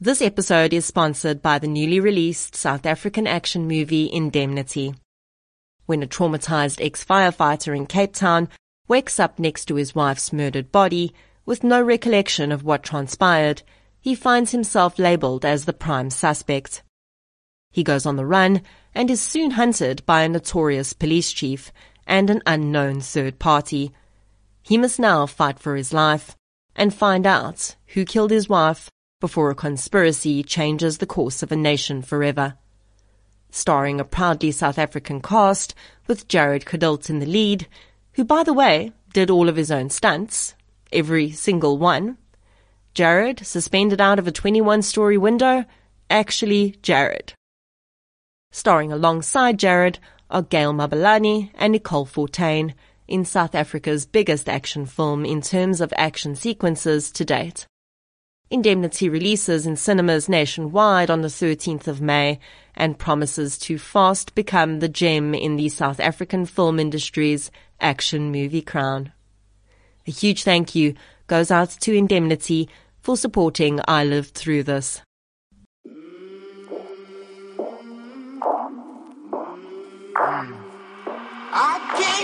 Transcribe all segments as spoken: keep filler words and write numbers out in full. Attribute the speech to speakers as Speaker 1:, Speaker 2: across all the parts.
Speaker 1: This episode is sponsored by the newly released South African action movie Indemnity. When a traumatized ex-firefighter in Cape Town wakes up next to his wife's murdered body with no recollection of what transpired, he finds himself labeled as the prime suspect. He goes on the run and is soon hunted by a notorious police chief and an unknown third party. He must now fight for his life and find out who killed his wife before a conspiracy changes the course of a nation forever. Starring a proudly South African cast with Jared Cadult in the lead, who, by the way, did all of his own stunts, every single one. Jared, suspended out of a twenty-one story window, actually Jared. Starring alongside Jared are Gail Mabalani and Nicole Fortuin in South Africa's biggest action film in terms of action sequences to date. Indemnity releases in cinemas nationwide on the thirteenth of May and promises to fast become the gem in the South African film industry's action movie crown. A huge thank you goes out to Indemnity for supporting I Lived Through This.
Speaker 2: I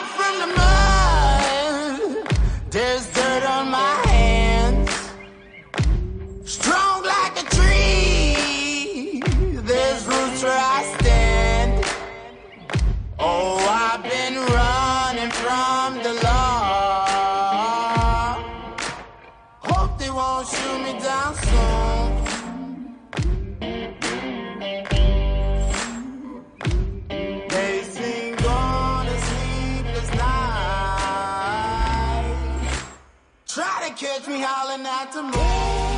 Speaker 2: came from the mud, there's dirt on my hands. Strong like a tree, there's roots where I stand. Oh, I've been running from the law. Hope they won't shoot me down soon. They've been gone a sleepless night. Try to catch me howling at the moon.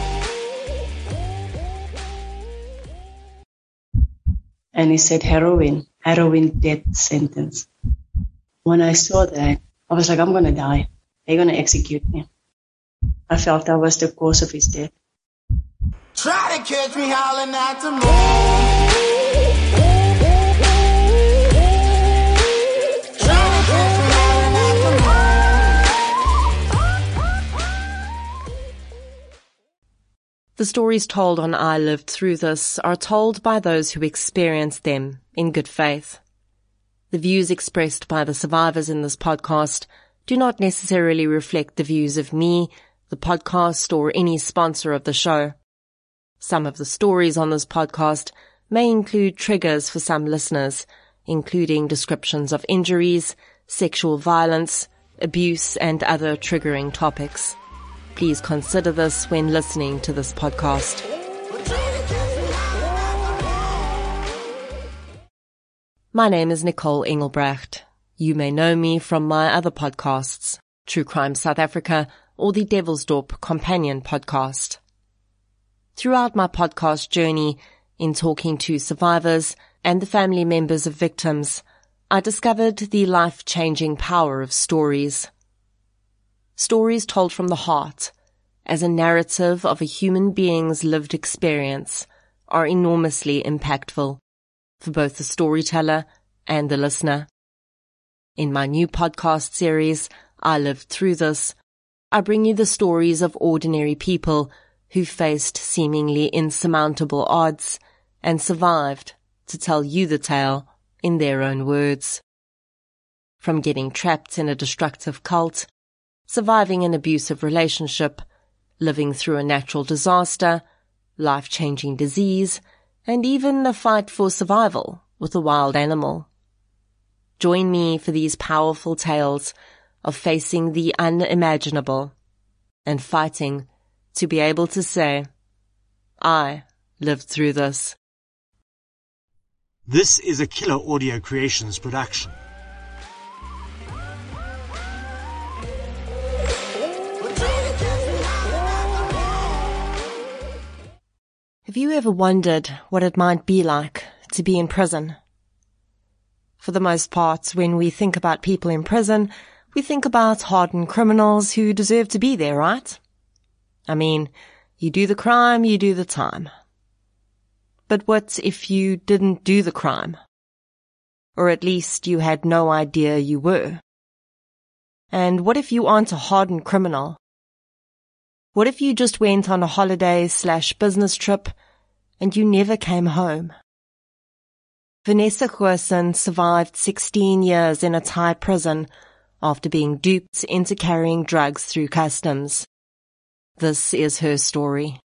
Speaker 3: And he said heroin, heroin death sentence. When I saw that, I was like, I'm going to die. They're going to execute me. I felt that was the cause of his death.
Speaker 2: Try to catch me howling at the moon. Try to catch me howling at the moon.
Speaker 1: The stories told on I Lived Through This are told by those who experienced them in good faith. The views expressed by the survivors in this podcast do not necessarily reflect the views of me, the podcast, or any sponsor of the show. Some of the stories on this podcast may include triggers for some listeners, including descriptions of injuries, sexual violence, abuse, and other triggering topics. Please consider this when listening to this podcast. My name is Nicole Engelbrecht. You may know me from my other podcasts, True Crime South Africa or the Devilsdorp Companion podcast. Throughout my podcast journey, in talking to survivors and the family members of victims, I discovered the life-changing power of stories. Stories told from the heart, as a narrative of a human being's lived experience, are enormously impactful for both the storyteller and the listener. In my new podcast series, I Lived Through This, I bring you the stories of ordinary people who faced seemingly insurmountable odds and survived to tell you the tale in their own words. From getting trapped in a destructive cult, surviving an abusive relationship, living through a natural disaster, life-changing disease, and even a fight for survival with a wild animal. Join me for these powerful tales of facing the unimaginable and fighting to be able to say, I lived through this.
Speaker 4: This is a Killer Audio Creations production.
Speaker 1: Have you ever wondered what it might be like to be in prison? For the most part, when we think about people in prison, we think about hardened criminals who deserve to be there, right? I mean, you do the crime, you do the time. But what if you didn't do the crime? Or at least you had no idea you were? And what if you aren't a hardened criminal? What if you just went on a holiday slash business trip and you never came home. Vanessa Goosen survived sixteen years in a Thai prison after being duped into carrying drugs through customs. This is her story.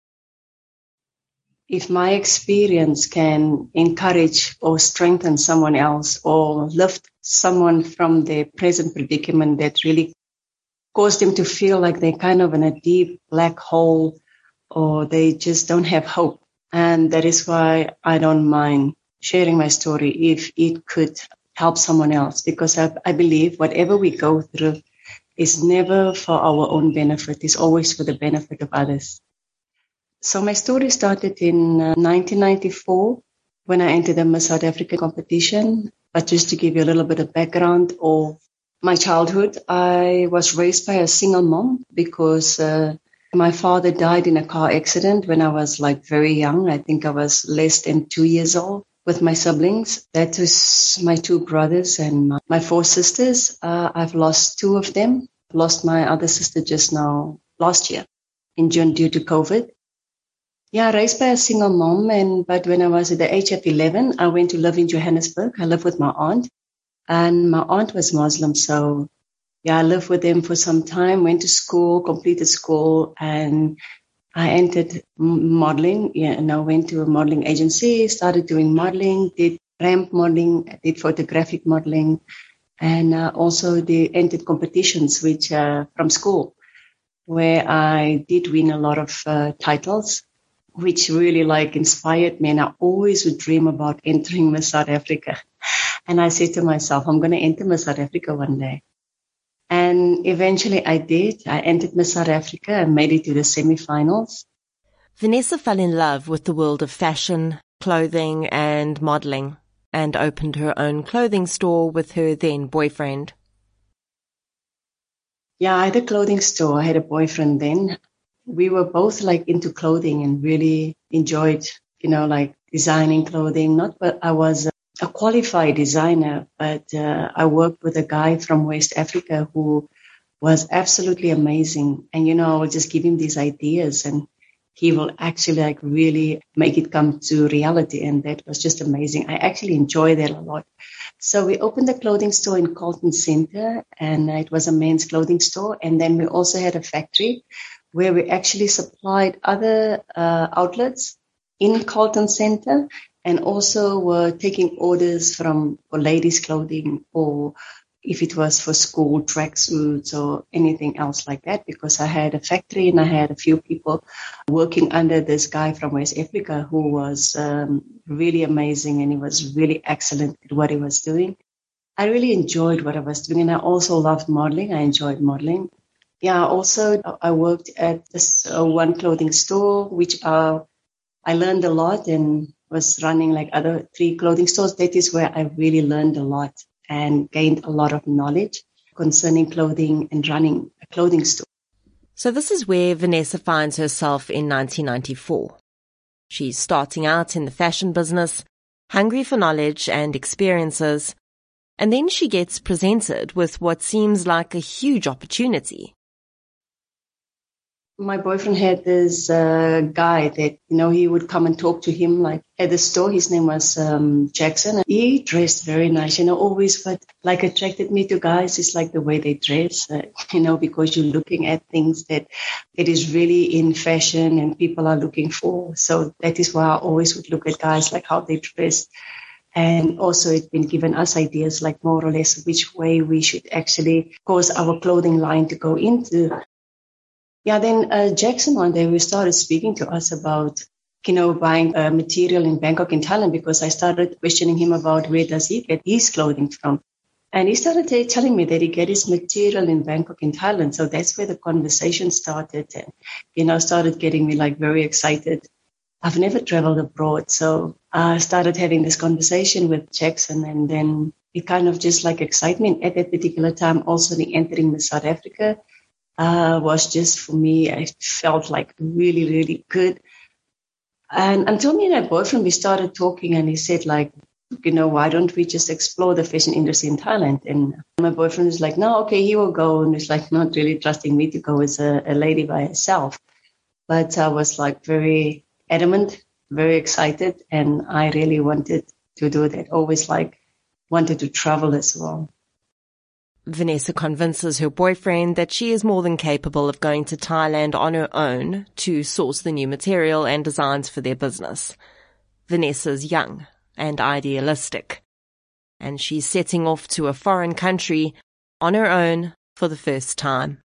Speaker 3: If my experience can encourage or strengthen someone else or lift someone from their present predicament that really caused them to feel like they're kind of in a deep black hole or they just don't have hope. And that is why I don't mind sharing my story if it could help someone else, because I, I believe whatever we go through is never for our own benefit. It's always for the benefit of others. So my story started in uh, nineteen ninety-four when I entered the Miss South Africa competition. But just to give you a little bit of background of my childhood, I was raised by a single mom because uh, my father died in a car accident when I was like very young. I think I was less than two years old with my siblings. That was my two brothers and my, my four sisters. Uh, I've lost two of them. Lost my other sister just now last year in June due to COVID. Yeah, raised by a single mom, and but when I was at the age of eleven, I went to live in Johannesburg. I lived with my aunt, and my aunt was Muslim, so yeah, I lived with them for some time, went to school, completed school, and I entered modeling. Yeah, and I went to a modeling agency, started doing modeling, did ramp modeling, did photographic modeling, and uh, also did entered competitions, which uh, from school, where I did win a lot of uh, titles, which really like inspired me. And I always would dream about entering Miss South Africa. And I said to myself, I'm going to enter Miss South Africa one day. And eventually I did. I entered Miss South Africa and made it to the semifinals.
Speaker 1: Vanessa fell in love with the world of fashion, clothing and modeling, and opened her own clothing store with her then boyfriend.
Speaker 3: Yeah, I had a clothing store. I had a boyfriend then. We were both like into clothing and really enjoyed, you know, like designing clothing. Not, but I was a qualified designer, but uh, I worked with a guy from West Africa who was absolutely amazing. And, you know, I would just give him these ideas and he will actually like really make it come to reality. And that was just amazing. I actually enjoyed that a lot. So we opened a clothing store in Carlton Center, and it was a men's clothing store. And then we also had a factory where we actually supplied other uh, outlets in Carlton Center, and also were taking orders from for ladies' clothing, or if it was for school tracksuits or anything else like that, because I had a factory and I had a few people working under this guy from West Africa who was um, really amazing, and he was really excellent at what he was doing. I really enjoyed what I was doing, and I also loved modeling. I enjoyed modeling. Yeah, also I worked at this uh, one clothing store, which uh, I learned a lot, and was running like other three clothing stores. That is where I really learned a lot and gained a lot of knowledge concerning clothing and running a clothing store.
Speaker 1: So this is where Vanessa finds herself in nineteen ninety-four. She's starting out in the fashion business, hungry for knowledge and experiences, and then she gets presented with what seems like a huge opportunity.
Speaker 3: My boyfriend had this uh, guy that, you know, he would come and talk to him like at the store. His name was um, Jackson. He dressed very nice, you know, always what like attracted me to guys is like the way they dress, uh, you know, because you're looking at things that it is really in fashion and people are looking for. So that is why I always would look at guys like how they dress. And also it's been given us ideas like more or less which way we should actually cause our clothing line to go into. Yeah, then uh, Jackson one day we started speaking to us about, you know, buying uh, material in Bangkok in Thailand, because I started questioning him about where does he get his clothing from. And he started t- telling me that he get his material in Bangkok in Thailand. So that's where the conversation started, and, you know, started getting me like very excited. I've never traveled abroad. So I started having this conversation with Jackson, and then it kind of just like excited me. And at that particular time, also the entering Miss South Africa Uh, was just for me, I felt like really, really good. And until me and my boyfriend, we started talking, and he said like, you know, why don't we just explore the fashion industry in Thailand? And my boyfriend was like, no, okay, he will go. And he's like not really trusting me to go as a, a lady by herself. But I was like very adamant very excited, and I really wanted to do that. Always like wanted to travel as well.
Speaker 1: Vanessa convinces her boyfriend that she is more than capable of going to Thailand on her own to source the new material and designs for their business. Vanessa's young and idealistic, and she's setting off to a foreign country on her own for the first time.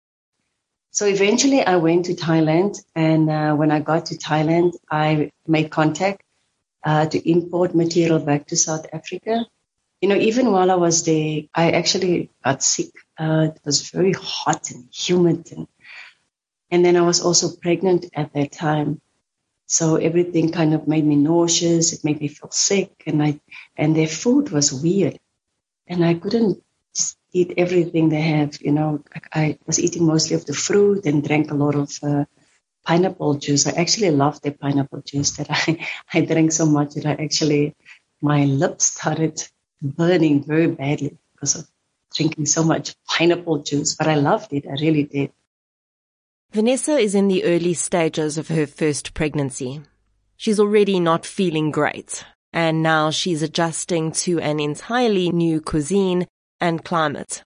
Speaker 3: So eventually I went to Thailand, and uh, when I got to Thailand, I made contact uh, to import material back to South Africa. You know, even while I was there, I actually got sick. Uh, it was very hot and humid. And, and then I was also pregnant at that time. So everything kind of made me nauseous. It made me feel sick. And I, and their food was weird. And I couldn't just eat everything they have. You know, I, I was eating mostly of the fruit and drank a lot of uh, pineapple juice. I actually loved their pineapple juice that I, I drank so much that I actually, my lips started burning very badly because of drinking so much pineapple juice. But I loved it. I really did.
Speaker 1: Vanessa is in the early stages of her first pregnancy. She's already not feeling great, and now she's adjusting to an entirely new cuisine and climate.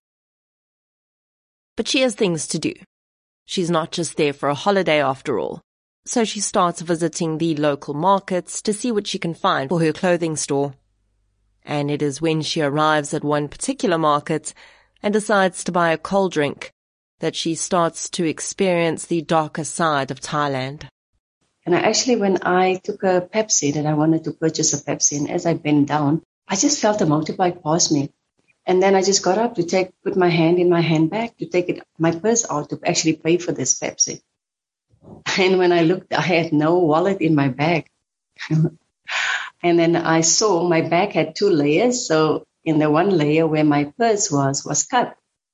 Speaker 1: But she has things to do. She's not just there for a holiday after all, so she starts visiting the local markets to see what she can find for her clothing store. And it is when she arrives at one particular market and decides to buy a cold drink that she starts to experience the darker side of Thailand.
Speaker 3: And I actually, when I took a Pepsi, that I wanted to purchase a Pepsi, and as I bent down, I just felt a motorbike pass me. And then I just got up to take, put my hand in my handbag to take it, my purse out to actually pay for this Pepsi. And when I looked, I had no wallet in my bag. And then I saw my bag had two layers. So in the one layer where my purse was, was cut.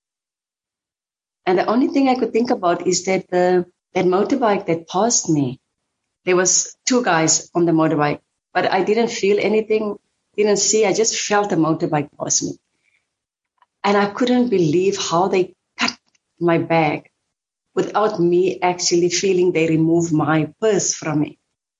Speaker 3: And the only thing I could think about is that the, that motorbike that passed me, there was two guys on the motorbike, but I didn't feel anything, didn't see. I just felt the motorbike pass me. And I couldn't believe how they cut my bag without me actually feeling they removed my purse from me.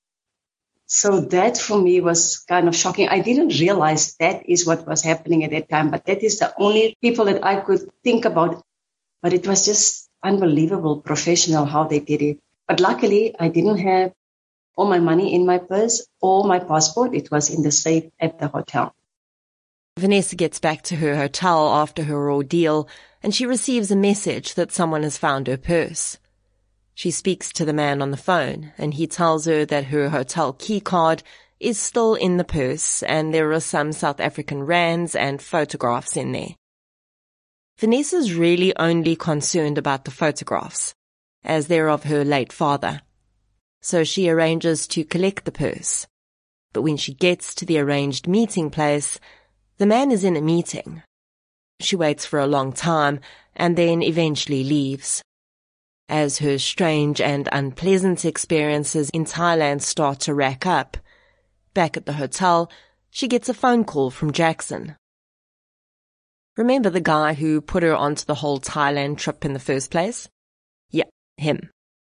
Speaker 3: So that for me was kind of shocking. I didn't realize that is what was happening at that time, but that is the only people that I could think about. But it was just unbelievable, professional how they did it. But luckily, I didn't have all my money in my purse or my passport. It was in the safe at the hotel.
Speaker 1: Vanessa gets back to her hotel after her ordeal, and she receives a message that someone has found her purse. She speaks to the man on the phone, and he tells her that her hotel key card is still in the purse, and there are some South African rands and photographs in there. Vanessa's really only concerned about the photographs, as they're of her late father. So she arranges to collect the purse. But when she gets to the arranged meeting place, the man is in a meeting. She waits for a long time and then eventually leaves. As her strange and unpleasant experiences in Thailand start to rack up, back at the hotel, she gets a phone call from Jackson. Remember the guy who put her onto the whole Thailand trip in the first place? Yeah, him.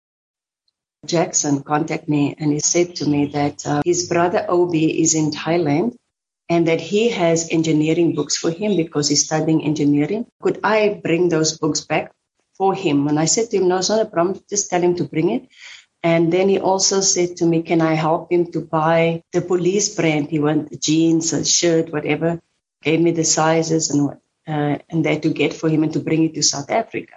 Speaker 3: Jackson contacted me and he said to me that uh, his brother Obi is in Thailand and that he has engineering books for him because he's studying engineering. Could I bring those books back for him? And I said to him, no, it's not a problem. Just tell him to bring it. And then he also said to me, can I help him to buy the police brand? He wanted jeans, a shirt, whatever. Gave me the sizes and what. Uh, and that to get for him and to bring it to South Africa.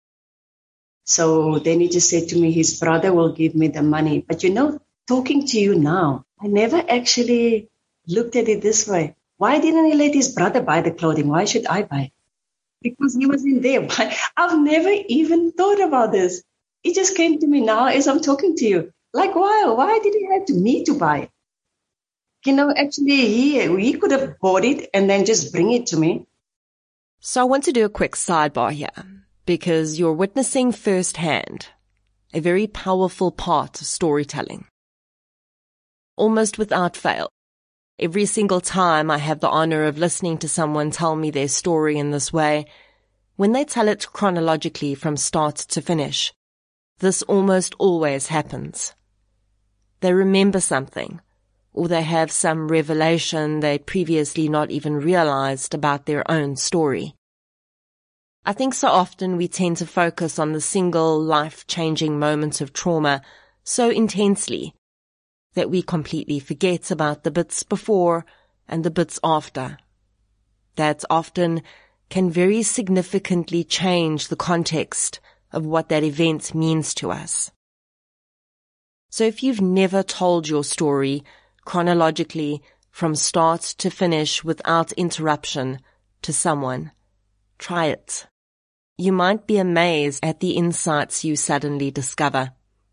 Speaker 3: So then he just said to me, his brother will give me the money. But you know, talking to you now, I never actually looked at it this way. Why didn't he let his brother buy the clothing? Why should I buy it? Because he was in there. I've never even thought about this. It just came to me now as I'm talking to you. Like, why? Why did he have to me to buy it? You know, actually, he, he could have bought it and then just bring it to me.
Speaker 1: So I want to do a quick sidebar here, because you're witnessing firsthand a very powerful part of storytelling. Almost without fail, every single time I have the honor of listening to someone tell me their story in this way, when they tell it chronologically from start to finish, this almost always happens. they remember something, or they have some revelation they previously not even realized about their own story. I think so often we tend to focus on the single life-changing moment of trauma so intensely that we completely forget about the bits before and the bits after. That often can very significantly change the context of what that event means to us. So if you've never told your story chronologically from start to finish without interruption to someone, try it. You might be amazed at the insights you suddenly discover.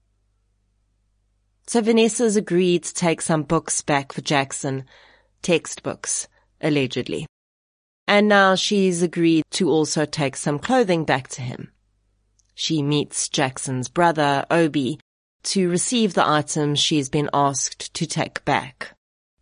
Speaker 1: So Vanessa's agreed to take some books back for Jackson, textbooks, allegedly. And now she's agreed to also take some clothing back to him. She meets Jackson's brother, Obi, to receive the items she's been asked to take back.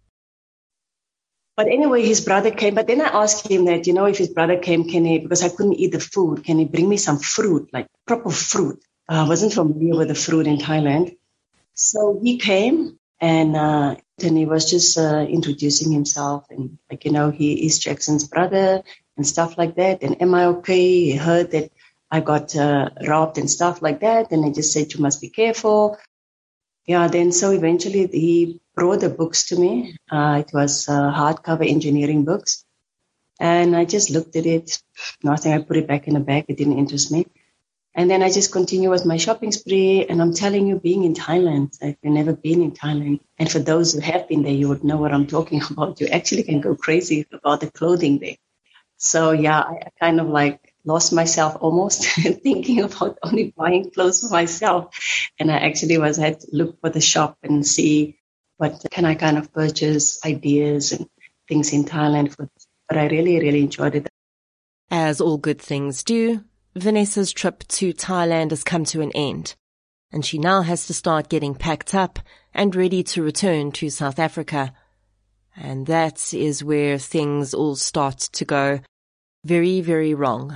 Speaker 3: But anyway, his brother came. But then I asked him that, you know, if his brother came, can he, because I couldn't eat the food, can he bring me some fruit, like proper fruit? Uh, I wasn't familiar with the fruit in Thailand. So he came and, uh, and he was just uh, introducing himself and, like, you know, he is Jackson's brother and stuff like that. And am I okay? He heard that I got uh, robbed and stuff like that. And I just said, you must be careful. Yeah, then so eventually he brought the books to me. Uh, it was uh, hardcover engineering books. And I just looked at it. Nothing. I put it back in the bag. It didn't interest me. And then I just continue with my shopping spree. And I'm telling you, being in Thailand, I've never been in Thailand. And for those who have been there, you would know what I'm talking about. You actually can go crazy about the clothing there. So, yeah, I kind of like lost myself almost thinking about only buying clothes for myself. And I actually was had to look for the shop and see what can I kind of purchase, ideas and things in Thailand. For, but I really, really enjoyed it.
Speaker 1: As all good things do, Vanessa's trip to Thailand has come to an end, and she now has to start getting packed up and ready to return to South Africa. And that is where things all start to go very, very wrong.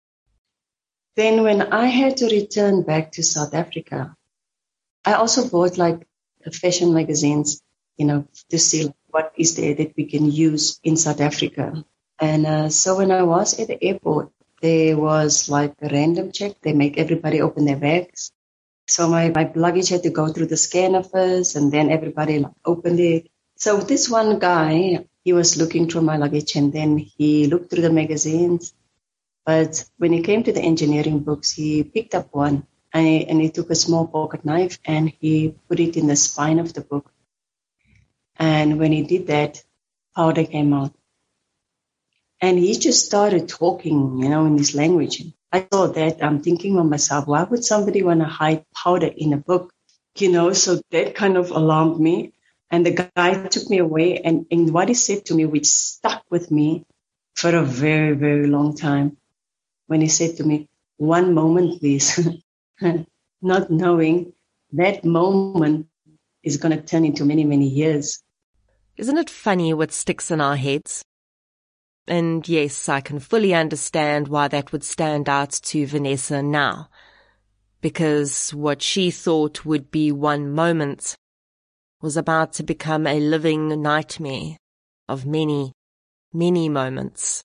Speaker 3: Then when I had to return back to South Africa, I also bought like fashion magazines, you know, to see what is there that we can use in South Africa. And uh, so when I was at the airport, there was like a random check. They make everybody open their bags. So my, my luggage had to go through the scanner first, and then everybody like opened it. So this one guy, he was looking through my luggage, and then he looked through the magazines. But when he came to the engineering books, he picked up one, and he, and he took a small pocket knife, and he put it in the spine of the book. And when he did that, powder came out. And he just started talking, you know, in this language. I saw that. I'm thinking of myself, why would somebody want to hide powder in a book? You know, so that kind of alarmed me. And the guy took me away. And, and what he said to me, which stuck with me for a very, very long time, when he said to me, one moment, please, not knowing that moment is going to turn into many, many years.
Speaker 1: Isn't it funny what sticks in our heads? And yes, I can fully understand why that would stand out to Vanessa now, because what she thought would be one moment was about to become a living nightmare of many, many moments.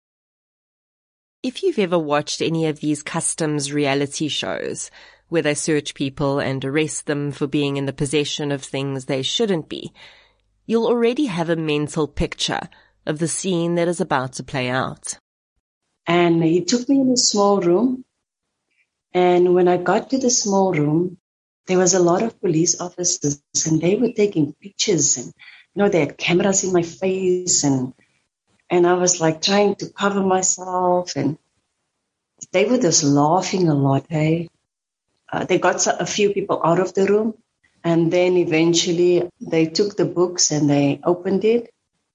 Speaker 1: If you've ever watched any of these customs reality shows where they search people and arrest them for being in the possession of things they shouldn't be, you'll already have a mental picture of the scene that is about to play out.
Speaker 3: And he took me in a small room. And when I got to the small room, there was a lot of police officers, and they were taking pictures, and, you know, they had cameras in my face, and, and I was like trying to cover myself, and they were just laughing a lot, hey. Uh, they got a few people out of the room, and then eventually they took the books and they opened it.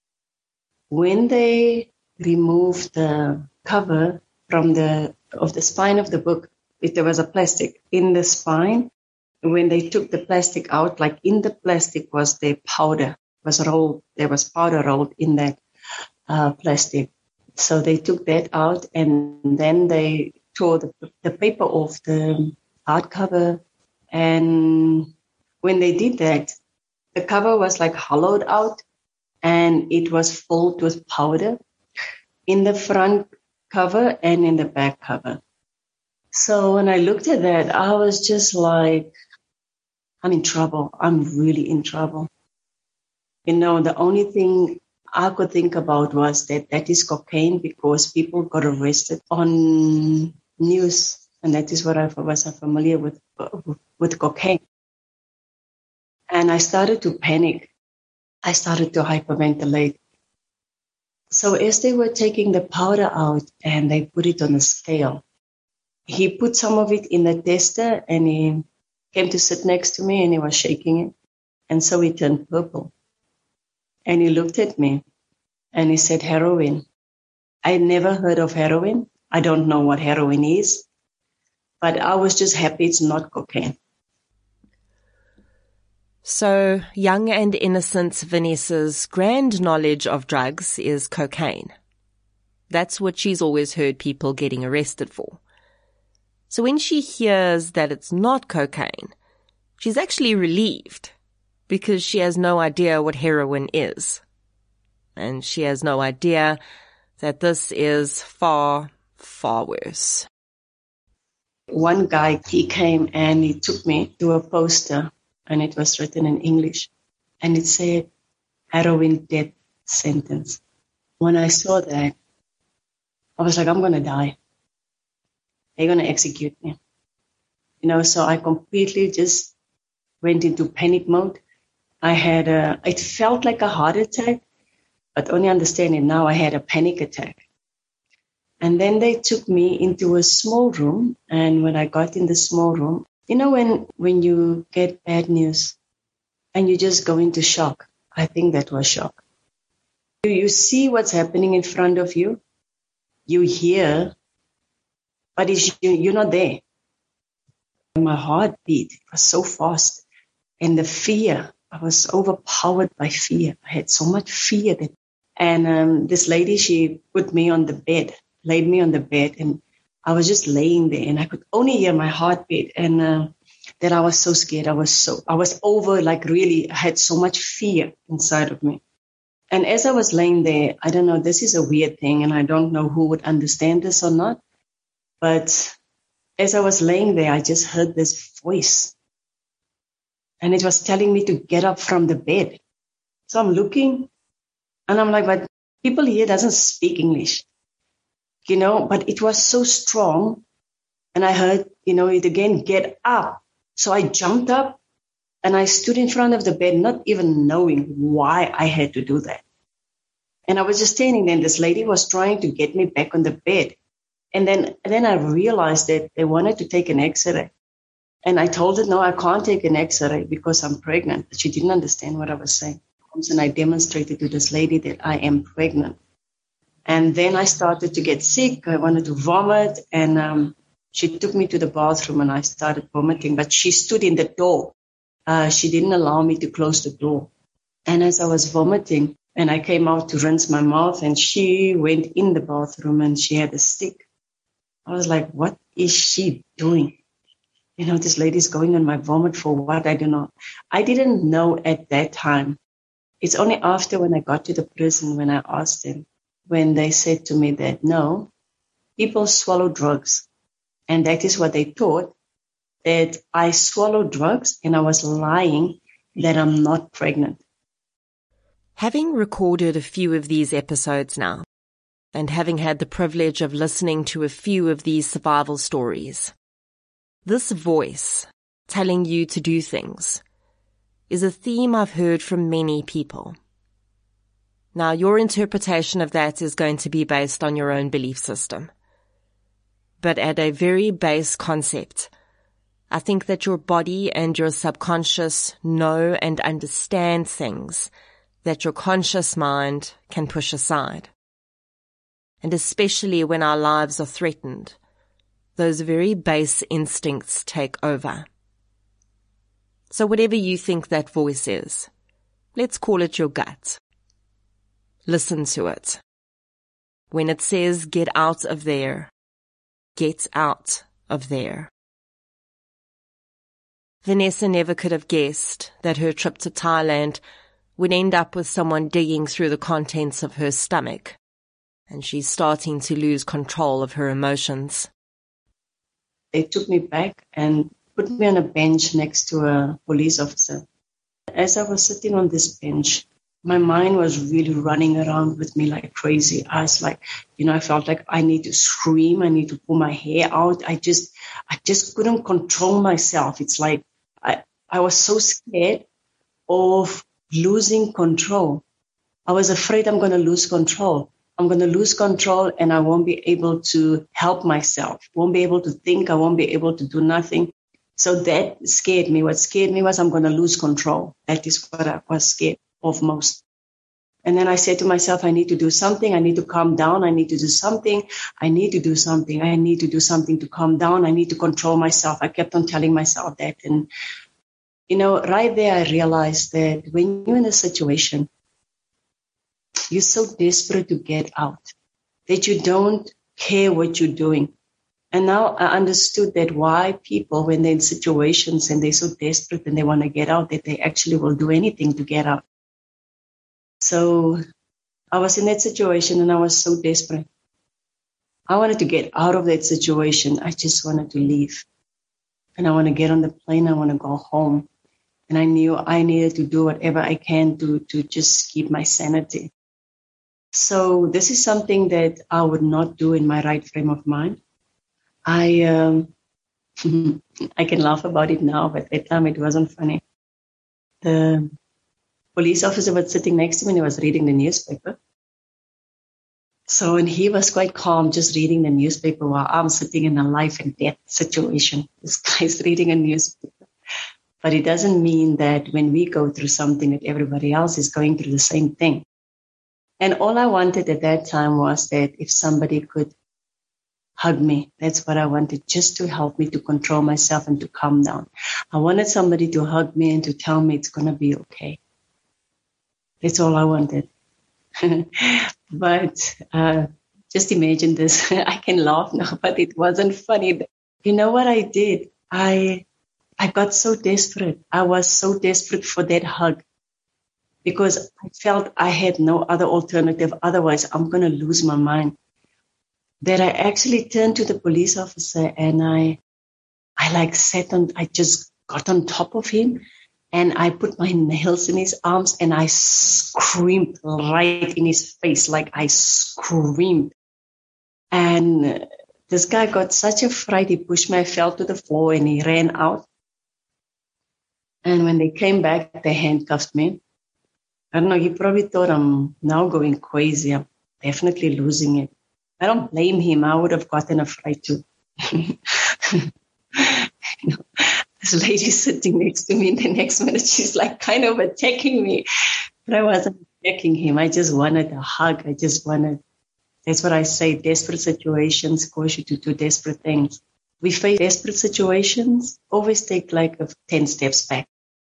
Speaker 3: When they removed the cover from the of the spine of the book, if there was a plastic in the spine, when they took the plastic out, like in the plastic was the powder, was rolled. There was powder rolled in that uh, plastic. So they took that out, and then they tore the, the paper off the hardcover. And when they did that, The cover was like hollowed out and it was filled with powder in the front cover and in the back cover. So when I looked at that, I was just like, I'm in trouble. I'm really in trouble. You know, the only thing I could think about was that that is cocaine because people got arrested on news. And that is what I was familiar with, with cocaine. And I started to panic. I started to hyperventilate. So as they were taking the powder out and they put it on a scale, he put some of it in the tester and he came to sit next to me and he was shaking it. And so he turned purple. And he looked at me and he said, heroin. I had never heard of heroin. I don't know what heroin is. But I was just happy it's not cocaine.
Speaker 1: So, young and innocent Vanessa's grand knowledge of drugs is cocaine. That's what she's always heard people getting arrested for. So when she hears that it's not cocaine, she's actually relieved because she has no idea what heroin is. And she has no idea that this is far, far worse.
Speaker 3: One guy, he came and he took me to a poster and it was written in English and it said heroin death sentence. When I saw that, I was like, I'm going to die. They're going to execute me. You know, so I completely just went into panic mode. I had a, it felt like a heart attack, but only understanding now I had a panic attack. And then they took me into a small room. And when I got in the small room, you know, when, when you get bad news and you just go into shock, I think that was shock. You see what's happening in front of you. You hear, but it's, you're not there. My heart beat. It was so fast. And the fear, I was overpowered by fear. I had so much fear. That, and um, this lady, she put me on the bed. Laid me on the bed and I was just laying there and I could only hear my heartbeat and uh, that I was so scared. I was so, I was over, like really, I had so much fear inside of me. And as I was laying there, I don't know, this is a weird thing and I don't know who would understand this or not. But as I was laying there, I just heard this voice and it was telling me to get up from the bed. So I'm looking and I'm like, but people here doesn't speak English. You know, but it was so strong. And I heard, you know, it again, get up. So I jumped up and I stood in front of the bed, not even knowing why I had to do that. And I was just standing there and this lady was trying to get me back on the bed. And then, and then I realized that they wanted to take an X-ray. And I told her, no, I can't take an X-ray because I'm pregnant. But she didn't understand what I was saying. And I demonstrated to this lady that I am pregnant. And then I started to get sick. I wanted to vomit. And um, she took me to the bathroom and I started vomiting. But she stood in the door. Uh, she didn't allow me to close the door. And as I was vomiting, and I came out to rinse my mouth, and she went in the bathroom and she had a stick. I was like, what is she doing? You know, this lady's going on my vomit for what? I don't know. I didn't know at that time. It's only after when I got to the prison when I asked them, when they said to me that, no, people swallow drugs. And that is what they thought, that I swallowed drugs and I was lying that I'm not pregnant.
Speaker 1: Having recorded a few of these episodes now, and having had the privilege of listening to a few of these survival stories, this voice telling you to do things is a theme I've heard from many people. Now, your interpretation of that is going to be based on your own belief system. But at a very base concept, I think that your body and your subconscious know and understand things that your conscious mind can push aside. And especially when our lives are threatened, those very base instincts take over. So whatever you think that voice is, let's call it your gut. Listen to it. When it says, get out of there, get out of there. Vanessa never could have guessed that her trip to Thailand would end up with someone digging through the contents of her stomach, and she's starting to lose control of her emotions.
Speaker 3: They took me back and put me on a bench next to a police officer. As I was sitting on this bench, my mind was really running around with me like crazy. I was like, you know, I felt like I need to scream. I need to pull my hair out. I just, I just couldn't control myself. It's like I, I was so scared of losing control. I was afraid I'm going to lose control. I'm going to lose control and I won't be able to help myself. Won't be able to think. I won't be able to do nothing. So that scared me. What scared me was I'm going to lose control. That is what I was scared of most. And then I said to myself, I need to do something. I need to calm down. I need to do something. I need to do something. I need to do something to calm down. I need to control myself. I kept on telling myself that. And, you know, right there, I realized that when you're in a situation, you're so desperate to get out that you don't care what you're doing. And now I understood that why people, when they're in situations and they're so desperate and they want to get out, that they actually will do anything to get out. So I was in that situation and I was so desperate. I wanted to get out of that situation. I just wanted to leave. And I want to get on the plane. I want to go home. And I knew I needed to do whatever I can to, to just keep my sanity. So this is something that I would not do in my right frame of mind. I um, I can laugh about it now, but at that time it wasn't funny. The police officer was sitting next to me and he was reading the newspaper. So, and he was quite calm, just reading the newspaper while I'm sitting in a life and death situation. This guy's reading a newspaper. But it doesn't mean that when we go through something that everybody else is going through the same thing. And all I wanted at that time was that if somebody could hug me, that's what I wanted, just to help me to control myself and to calm down. I wanted somebody to hug me and to tell me it's going to be okay. That's all I wanted. But uh, just imagine this. I can laugh now, but it wasn't funny. You know what I did? I I got so desperate. I was so desperate for that hug because I felt I had no other alternative. Otherwise, I'm going to lose my mind. That I actually turned to the police officer and I I like sat on, I just got on top of him. And I put my nails in his arms and I screamed right in his face, like I screamed. And this guy got such a fright, he pushed me, I fell to the floor and he ran out. And when they came back, they handcuffed me. I don't know, he probably thought I'm now going crazy. I'm definitely losing it. I don't blame him. I would have gotten a fright too. You know, this lady sitting next to me, and the next minute she's like kind of attacking me. But I wasn't attacking him. I just wanted a hug. I just wanted, that's what I say, desperate situations cause you to do desperate things. We face desperate situations, always take like a ten steps back.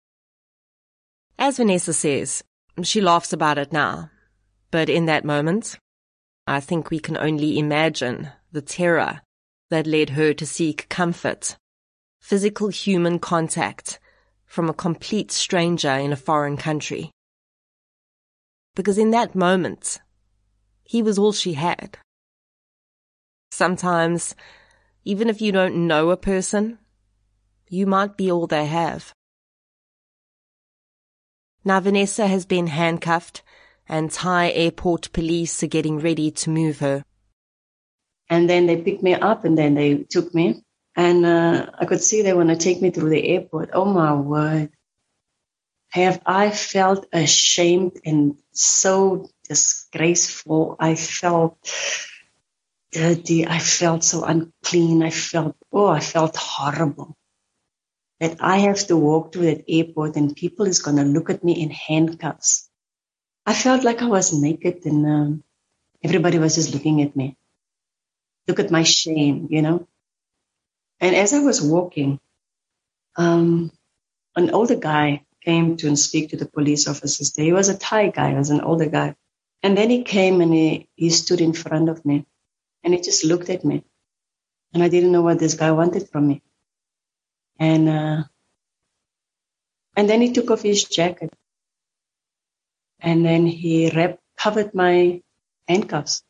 Speaker 1: As Vanessa says, she laughs about it now. But in that moment, I think we can only imagine the terror that led her to seek comfort, physical human contact from a complete stranger in a foreign country. Because in that moment, he was all she had. Sometimes, even if you don't know a person, you might be all they have. Now Vanessa has been handcuffed and Thai airport police are getting ready to move her.
Speaker 3: And then they picked me up and then they took me. And uh, I could see they want to take me through the airport. Oh, my word. Have I felt ashamed and so disgraceful. I felt dirty. I felt so unclean. I felt, oh, I felt horrible. That I have to walk through that airport and people is going to look at me in handcuffs. I felt like I was naked and um, everybody was just looking at me. Look at my shame, you know. And as I was walking, um, an older guy came to speak to the police officers. He was a Thai guy, he was an older guy. And then he came and he, he stood in front of me. And he just looked at me. And I didn't know what this guy wanted from me. And uh, And then he took off his jacket. And then he wrapped, covered my handcuffs.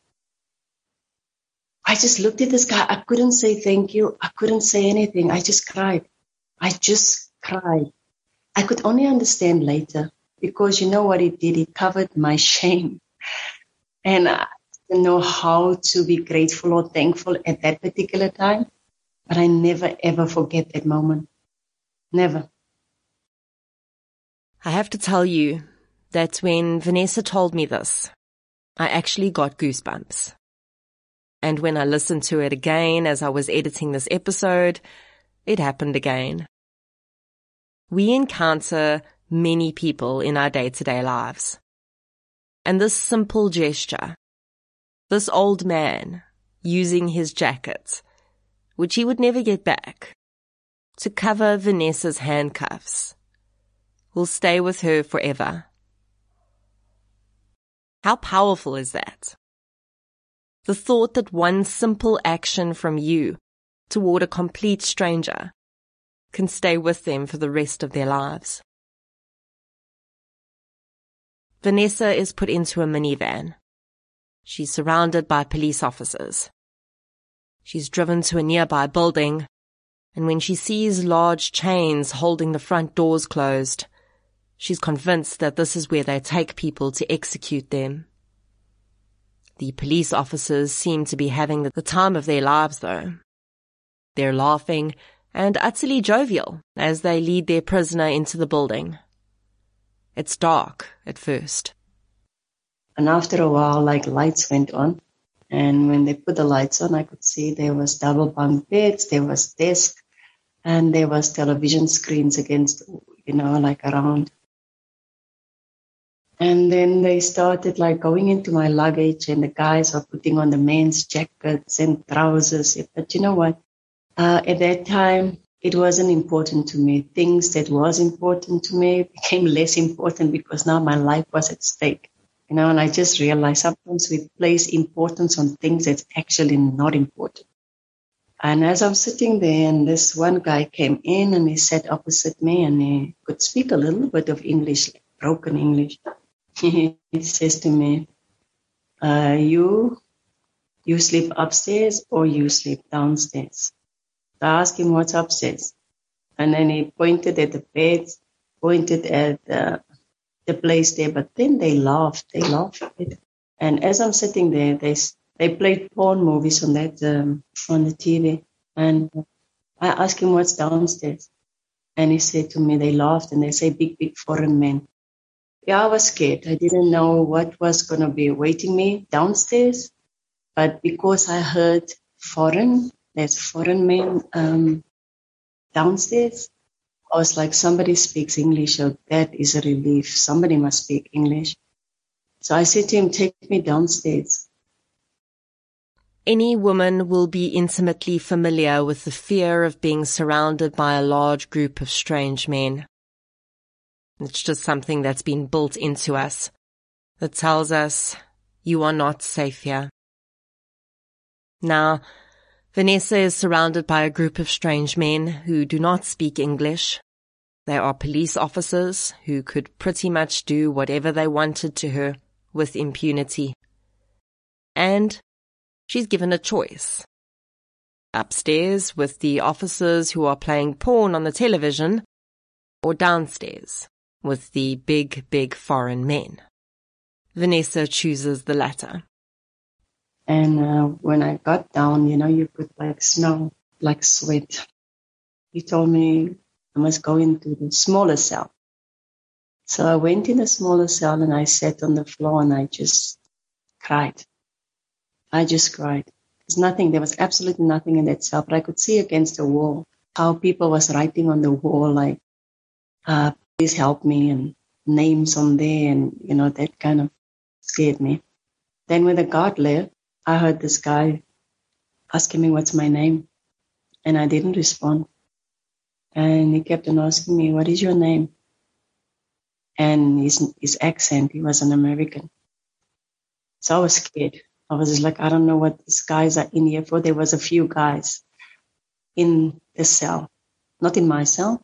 Speaker 3: I just looked at this guy. I couldn't say thank you. I couldn't say anything. I just cried. I just cried. I could only understand later because you know what he did? He covered my shame. And I didn't know how to be grateful or thankful at that particular time. But I never, ever forget that moment. Never.
Speaker 1: I have to tell you that when Vanessa told me this, I actually got goosebumps. And when I listened to it again as I was editing this episode, it happened again. We encounter many people in our day-to-day lives. And this simple gesture, this old man using his jacket, which he would never get back, to cover Vanessa's handcuffs, will stay with her forever. How powerful is that? The thought that one simple action from you toward a complete stranger can stay with them for the rest of their lives. Vanessa is put into a minivan. She's surrounded by police officers. She's driven to a nearby building, and when she sees large chains holding the front doors closed, she's convinced that this is where they take people to execute them. The police officers seem to be having the time of their lives, though. They're laughing and utterly jovial as they lead their prisoner into the building. It's dark at first.
Speaker 3: And after a while, like, lights went on. And when they put the lights on, I could see there was double bunk beds, there was desk, and there was television screens against, you know, like around. And then they started like going into my luggage, and the guys were putting on the men's jackets and trousers. But you know what? Uh, at that time, it wasn't important to me. Things that was important to me became less important because now my life was at stake. You know, and I just realized sometimes we place importance on things that's actually not important. And as I'm sitting there, and this one guy came in and he sat opposite me, and he could speak a little bit of English, like broken English. He says to me, uh, you, you sleep upstairs or you sleep downstairs? So I asked him, what's upstairs? And then he pointed at the bed, pointed at the, the place there, but then they laughed. They laughed at it. And as I'm sitting there, they they played porn movies on that um, on the T V. And I asked him, what's downstairs? And he said to me, they laughed and they say, big, big foreign men. Yeah, I was scared. I didn't know what was going to be awaiting me downstairs. But because I heard foreign, there's foreign men um, downstairs, I was like, somebody speaks English, so that is a relief. Somebody must speak English. So I said to him, take me downstairs.
Speaker 1: Any woman will be intimately familiar with the fear of being surrounded by a large group of strange men. It's just something that's been built into us that tells us you are not safe here. Now, Vanessa is surrounded by a group of strange men who do not speak English. They are police officers who could pretty much do whatever they wanted to her with impunity. And she's given a choice. Upstairs with the officers who are playing porn on the television, or downstairs with the big, big foreign men. Vanessa chooses the latter.
Speaker 3: And uh, when I got down, you know, you could like smell like sweat. He told me I must go into the smaller cell. So I went in the smaller cell and I sat on the floor and I just cried. I just cried. There's nothing, there was absolutely nothing in that cell, but I could see against the wall how people was writing on the wall like, uh, please help me, and names on there, and, you know, that kind of scared me. Then when the guard left, I heard this guy asking me what's my name, and I didn't respond. And he kept on asking me, what is your name? And his, his accent, he was an American. So I was scared. I was just like, I don't know what these guys are in here for. There was a few guys in the cell, not in my cell,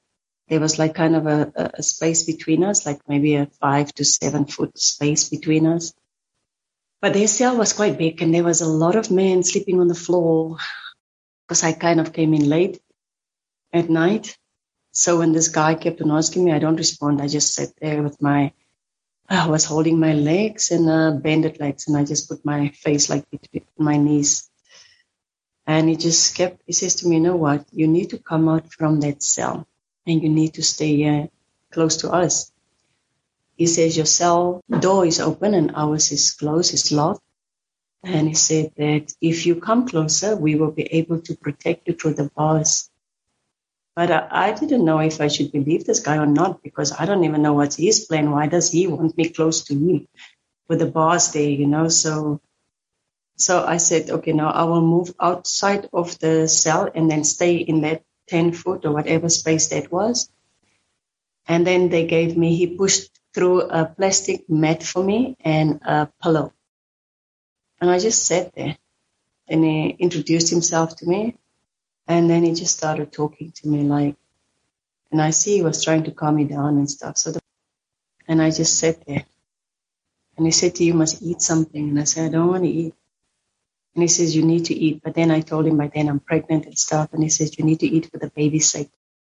Speaker 3: There was like kind of a, a space between us, like maybe a five to seven foot space between us. But their cell was quite big, and there was a lot of men sleeping on the floor because I kind of came in late at night. So when this guy kept on asking me, I don't respond. I just sat there with my, I was holding my legs and uh, bended legs, and I just put my face like between my knees. And he just kept, he says to me, you know what, you need to come out from that cell and you need to stay here close to us. He says, your cell door is open and ours is closed, it's locked. And he said that if you come closer, we will be able to protect you through the bars. But I, I didn't know if I should believe this guy or not, because I don't even know what's his plan. Why does he want me close to him with the bars there, you know? So, so I said, okay, now I will move outside of the cell and then stay in that ten foot or whatever space that was. And then they gave me, he pushed through a plastic mat for me and a pillow. And I just sat there, and he introduced himself to me. And then he just started talking to me like, and I see he was trying to calm me down and stuff. So, the, and I just sat there, and he said, you must eat something. And I said, I don't want to eat. And he says, you need to eat. But then I told him by then I'm pregnant and stuff. And he says, you need to eat for the baby's sake.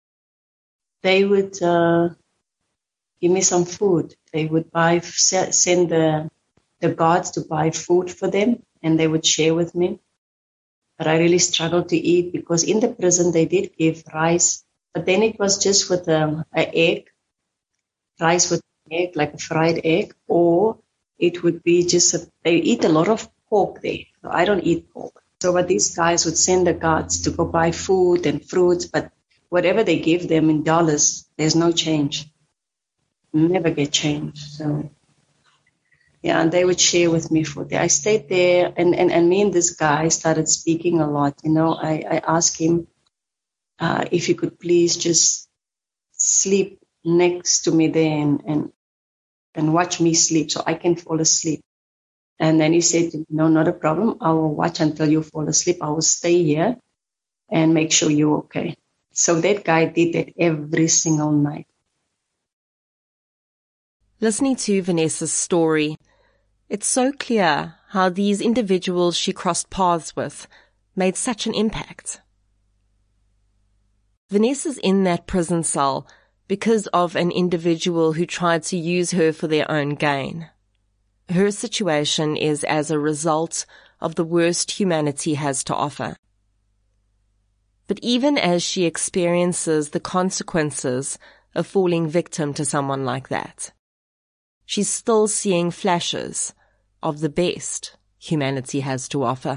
Speaker 3: They would uh, give me some food. They would buy, send the, the guards to buy food for them, and they would share with me. But I really struggled to eat because in the prison they did give rice, but then it was just with um, an egg, rice with an egg, like a fried egg, or it would be just, a, they eat a lot of pork there. So I don't eat pork. So what these guys would send the guards to go buy food and fruits, but whatever they give them in dollars, there's no change. Never get change. So yeah, and they would share with me food. I stayed there, and, and, and me and this guy started speaking a lot. You know, I, I asked him uh, if he could please just sleep next to me there and, and and watch me sleep so I can fall asleep. And then he said, no, not a problem. I will watch until you fall asleep. I will stay here and make sure you're okay. So that guy did that every single night.
Speaker 1: Listening to Vanessa's story, it's so clear how these individuals she crossed paths with made such an impact. Vanessa's in that prison cell because of an individual who tried to use her for their own gain. Her situation is as a result of the worst humanity has to offer. But even as she experiences the consequences of falling victim to someone like that, she's still seeing flashes of the best humanity has to offer.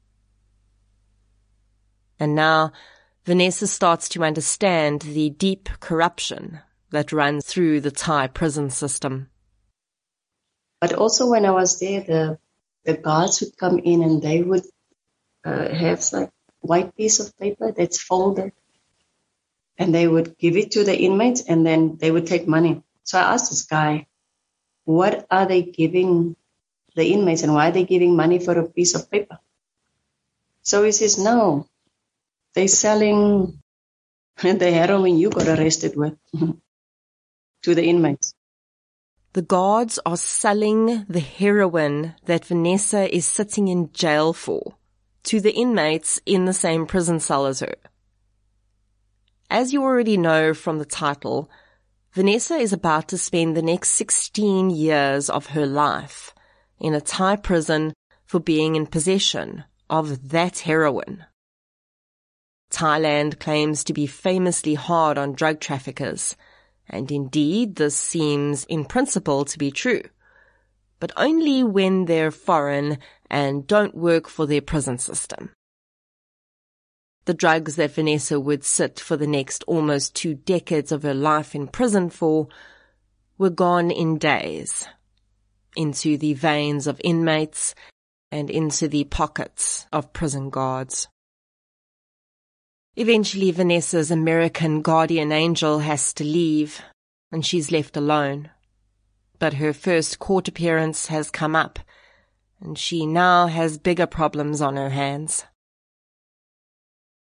Speaker 1: And now, Vanessa starts to understand the deep corruption that runs through the Thai prison system.
Speaker 3: But also when I was there, the, the guards would come in and they would uh, have like white piece of paper that's folded, and they would give it to the inmates and then they would take money. So I asked this guy, what are they giving the inmates and why are they giving money for a piece of paper? So he says, no, they're selling the heroin you got arrested with to the inmates.
Speaker 1: The guards are selling the heroin that Vanessa is sitting in jail for to the inmates in the same prison cell as her. As you already know from the title, Vanessa is about to spend the next sixteen years of her life in a Thai prison for being in possession of that heroin. Thailand claims to be famously hard on drug traffickers, and indeed this seems in principle to be true, but only when they're foreign and don't work for their prison system. The drugs that Vanessa would sit for the next almost two decades of her life in prison for were gone in days, into the veins of inmates and into the pockets of prison guards. Eventually, Vanessa's American guardian angel has to leave, and she's left alone. But her first court appearance has come up, and she now has bigger problems on her hands.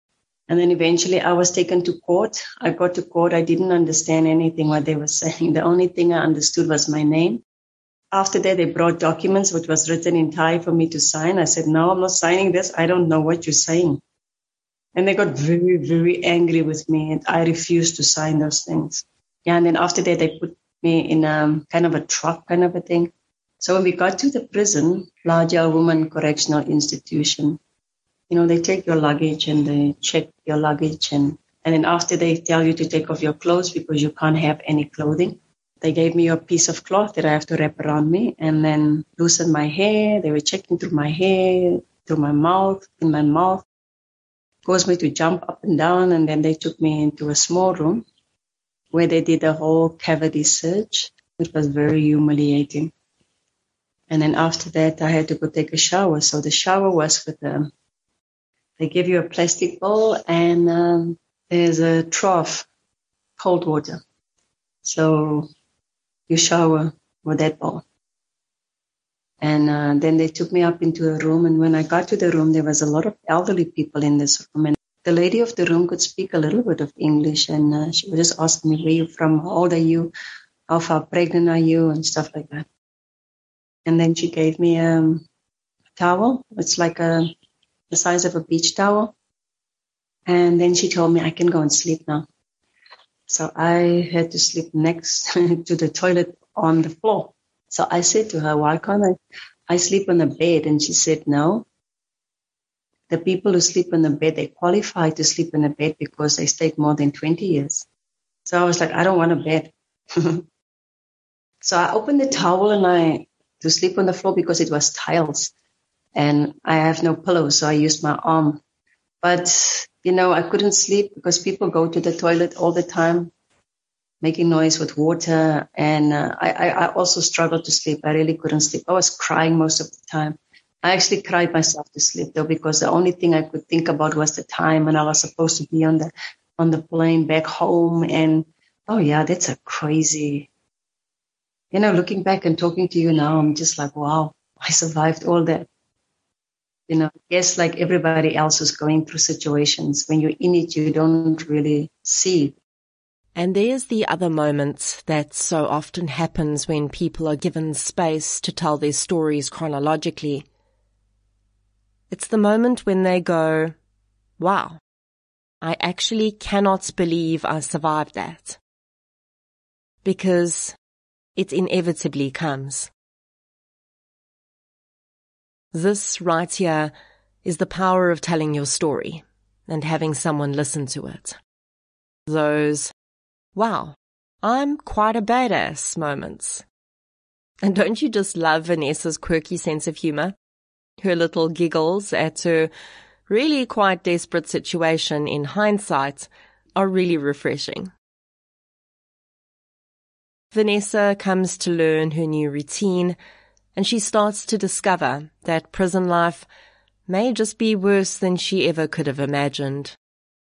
Speaker 3: And then eventually I was taken to court. I got to court. I didn't understand anything what they were saying. The only thing I understood was my name. After that, they brought documents which was written in Thai for me to sign. I said, no, I'm not signing this. I don't know what you're saying. And they got very, very angry with me, and I refused to sign those things. Yeah, and then after that, they put me in a kind of a truck kind of a thing. So when we got to the prison, Lajia Women Correctional Institution, you know, they take your luggage and they check your luggage. And, and then after they tell you to take off your clothes because you can't have any clothing. They gave me a piece of cloth that I have to wrap around me and then loosen my hair. They were checking through my hair, through my mouth, in my mouth. Caused me to jump up and down, and then they took me into a small room where they did a whole cavity search, which was very humiliating. And then after that, I had to go take a shower. So the shower was with them. They give you a plastic bowl, and um, there's a trough, cold water. So you shower with that bowl. And uh, then they took me up into a room. And when I got to the room, there was a lot of elderly people in this room. And the lady of the room could speak a little bit of English. And uh, she would just ask me, where are you from? How old are you? How far pregnant are you? And stuff like that. And then she gave me um, a towel. It's like a, the size of a beach towel. And then she told me I can go and sleep now. So I had to sleep next to the toilet on the floor. So I said to her, why can't I, I sleep on the bed? And she said, no. The people who sleep on the bed, they qualify to sleep in a bed because they stayed more than twenty years. So I was like, I don't want a bed. So I opened the towel and I to sleep on the floor because it was tiles. And I have no pillow, so I used my arm. But, you know, I couldn't sleep because people go to the toilet all the time, making noise with water. And uh, I, I also struggled to sleep. I really couldn't sleep. I was crying most of the time. I actually cried myself to sleep, though, because the only thing I could think about was the time when I was supposed to be on the on the plane back home. And, oh, yeah, that's a crazy, you know, looking back and talking to you now, I'm just like, wow, I survived all that. You know, yes, like everybody else is going through situations. When you're in it, you don't really see it.
Speaker 1: And there's the other moment that so often happens when people are given space to tell their stories chronologically. It's the moment when they go, wow, I actually cannot believe I survived that. Because it inevitably comes. This right here is the power of telling your story and having someone listen to it. Those, wow, I'm quite a badass moments. And don't you just love Vanessa's quirky sense of humor? Her little giggles at her really quite desperate situation in hindsight are really refreshing. Vanessa comes to learn her new routine, and she starts to discover that prison life may just be worse than she ever could have imagined.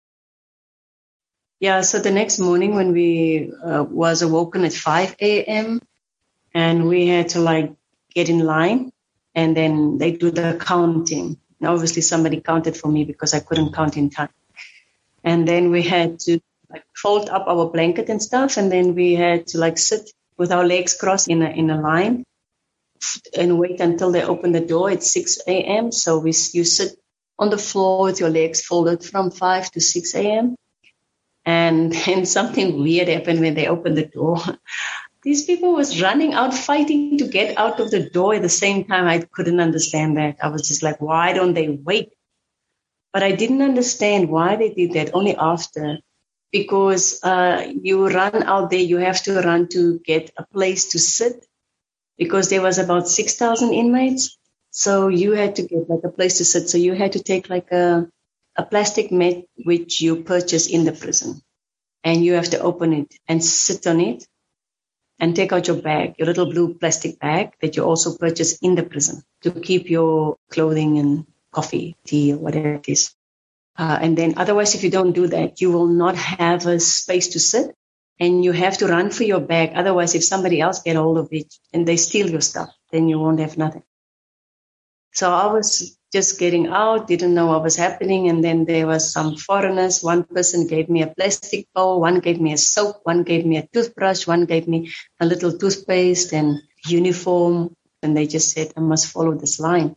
Speaker 3: Yeah, so the next morning when we uh, was awoken at five a.m. and we had to like get in line, and then they do the counting. And obviously somebody counted for me because I couldn't count in time. And then we had to like fold up our blanket and stuff, and then we had to like sit with our legs crossed in a in a line and wait until they open the door at six a.m. So we you sit on the floor with your legs folded from five to six a.m. And then something weird happened when they opened the door. These people was running out, fighting to get out of the door at the same time. I couldn't understand that. I was just like, why don't they wait? But I didn't understand why they did that only after. Because uh, you run out there, you have to run to get a place to sit. Because there was about six thousand inmates. So you had to get like a place to sit. So you had to take like a, a plastic mat which you purchase in the prison. And you have to open it and sit on it. And take out your bag, your little blue plastic bag that you also purchase in the prison to keep your clothing and coffee, tea, or whatever it is. Uh, and then otherwise, if you don't do that, you will not have a space to sit and you have to run for your bag. Otherwise, if somebody else get hold of it and they steal your stuff, then you won't have nothing. So I was just getting out, didn't know what was happening. And then there was some foreigners. One person gave me a plastic bowl, one gave me a soap, one gave me a toothbrush, one gave me a little toothpaste and uniform. And they just said, I must follow this line.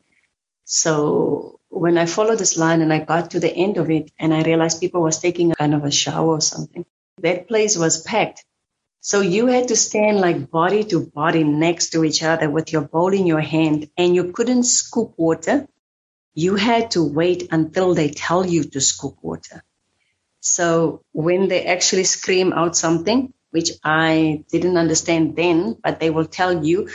Speaker 3: So when I followed this line and I got to the end of it and I realized people was taking a kind of a shower or something, that place was packed. So you had to stand like body to body next to each other with your bowl in your hand, and you couldn't scoop water. You had to wait until they tell you to scoop water. So when they actually scream out something, which I didn't understand then, but they will tell you,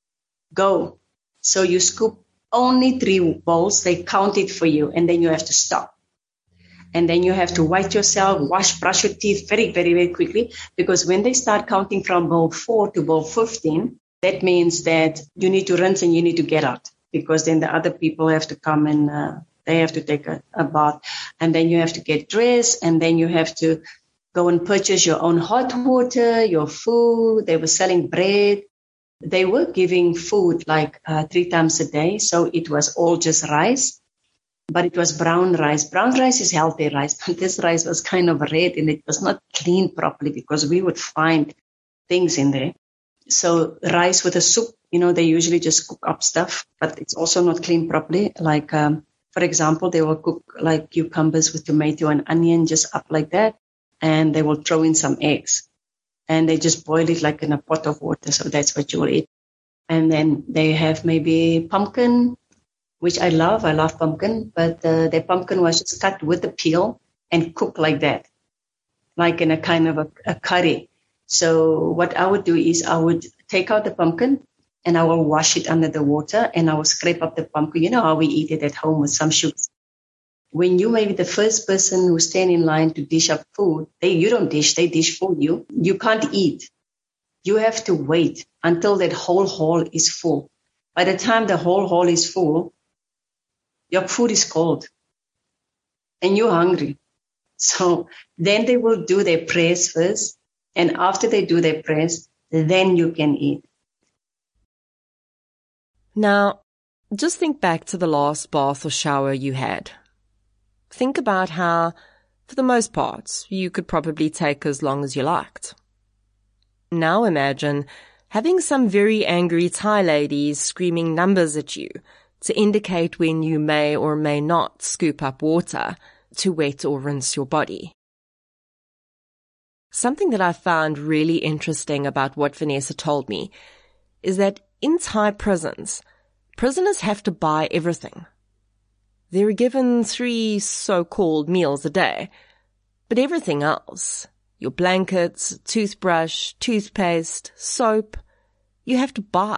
Speaker 3: go. So you scoop only three bowls, they count it for you, and then you have to stop. And then you have to wipe yourself, wash, brush your teeth very, very, very quickly, because when they start counting from bowl four to bowl fifteen, that means that you need to rinse and you need to get out, because then the other people have to come and uh, they have to take a, a bath. And then you have to get dressed, and then you have to go and purchase your own hot water, your food. They were selling bread. They were giving food like uh, three times a day. So it was all just rice, but it was brown rice. Brown rice is healthy rice, but this rice was kind of red and it was not cleaned properly because we would find things in there. So rice with a soup, you know, they usually just cook up stuff, but it's also not cleaned properly. Like, um, for example, they will cook like cucumbers with tomato and onion just up like that. And they will throw in some eggs. And they just boil it like in a pot of water. So that's what you will eat. And then they have maybe pumpkin, which I love. I love pumpkin. But uh, their pumpkin was just cut with the peel and cooked like that, like in a kind of a, a curry. So what I would do is I would take out the pumpkin and I will wash it under the water and I will scrape up the pumpkin. You know how we eat it at home with some sugar. When you may be the first person who stand in line to dish up food, they, you don't dish, they dish for you. You can't eat. You have to wait until that whole hall is full. By the time the whole hall is full, your food is cold and you're hungry. So then they will do their prayers first. And after they do their prayers, then you can eat.
Speaker 1: Now, just think back to the last bath or shower you had. Think about how, for the most part, you could probably take as long as you liked. Now imagine having some very angry Thai ladies screaming numbers at you to indicate when you may or may not scoop up water to wet or rinse your body. Something that I found really interesting about what Vanessa told me is that in Thai prisons, prisoners have to buy everything. They were given three so-called meals a day, but everything else, your blankets, toothbrush, toothpaste, soap, you have to buy.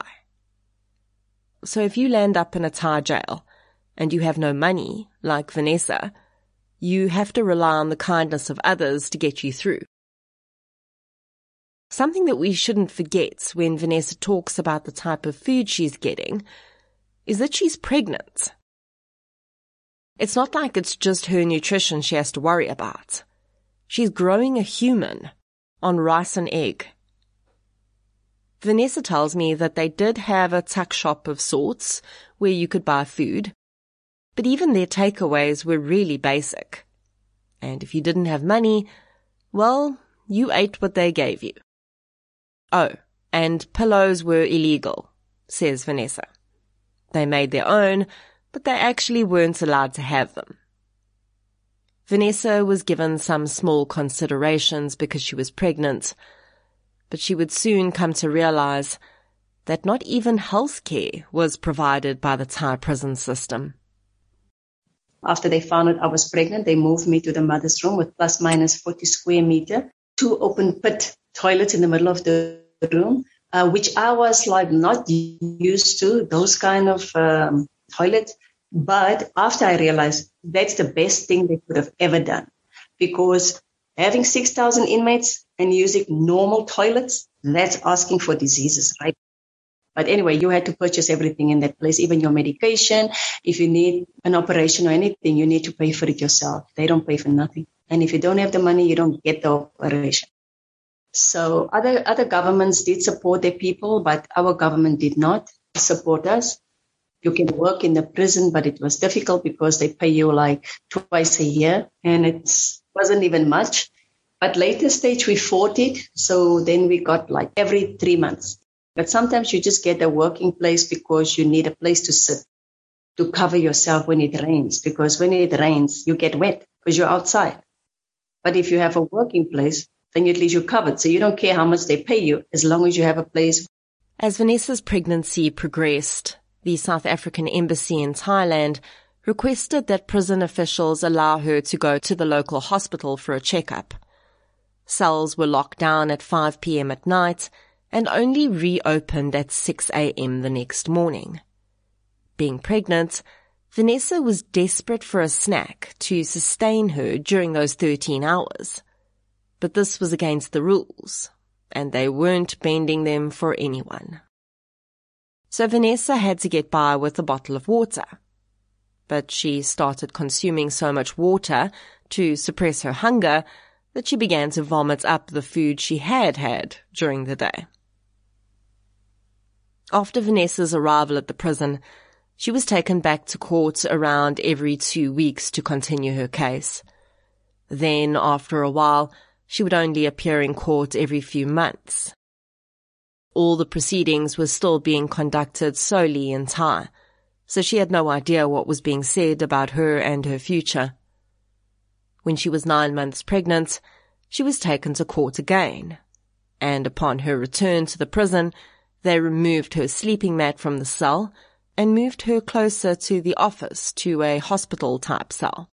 Speaker 1: So if you land up in a Thai jail and you have no money, like Vanessa, you have to rely on the kindness of others to get you through. Something that we shouldn't forget when Vanessa talks about the type of food she's getting is that she's pregnant. It's not like it's just her nutrition she has to worry about. She's growing a human on rice and egg. Vanessa tells me that they did have a tuck shop of sorts where you could buy food, but even their takeaways were really basic. And if you didn't have money, well, you ate what they gave you. Oh, and pillows were illegal, says Vanessa. They made their own, but they actually weren't allowed to have them. Vanessa was given some small considerations because she was pregnant, but she would soon come to realize that not even health care was provided by the Thai prison system.
Speaker 3: After they found out I was pregnant, they moved me to the mother's room with plus minus forty square meter, two open pit toilets in the middle of the room, uh, which I was like not used to, those kind of um, toilets. But after I realized that's the best thing they could have ever done, because having six thousand inmates and using normal toilets, that's asking for diseases, right? But anyway, you had to purchase everything in that place, even your medication. If you need an operation or anything, you need to pay for it yourself. They don't pay for nothing. And if you don't have the money, you don't get the operation. So other, other governments did support their people, but our government did not support us. You can work in the prison, but it was difficult because they pay you like twice a year, and it wasn't even much. But later stage, we fought it. So then we got like every three months. But sometimes you just get a working place because you need a place to sit, to cover yourself when it rains. Because when it rains, you get wet because you're outside. But if you have a working place, then at least you're covered. So you don't care how much they pay you as long as you have a place.
Speaker 1: As Vanessa's pregnancy progressed, the South African Embassy in Thailand requested that prison officials allow her to go to the local hospital for a checkup. Cells were locked down at five p.m. at night and only reopened at six a.m. the next morning. Being pregnant, Vanessa was desperate for a snack to sustain her during those thirteen hours. But this was against the rules, and they weren't bending them for anyone. So Vanessa had to get by with a bottle of water. But she started consuming so much water to suppress her hunger that she began to vomit up the food she had had during the day. After Vanessa's arrival at the prison, she was taken back to court around every two weeks to continue her case. Then, after a while, she would only appear in court every few months. All the proceedings were still being conducted solely in Thai, so she had no idea what was being said about her and her future. When she was nine months pregnant, she was taken to court again, and upon her return to the prison, they removed her sleeping mat from the cell and moved her closer to the office, to a hospital-type cell.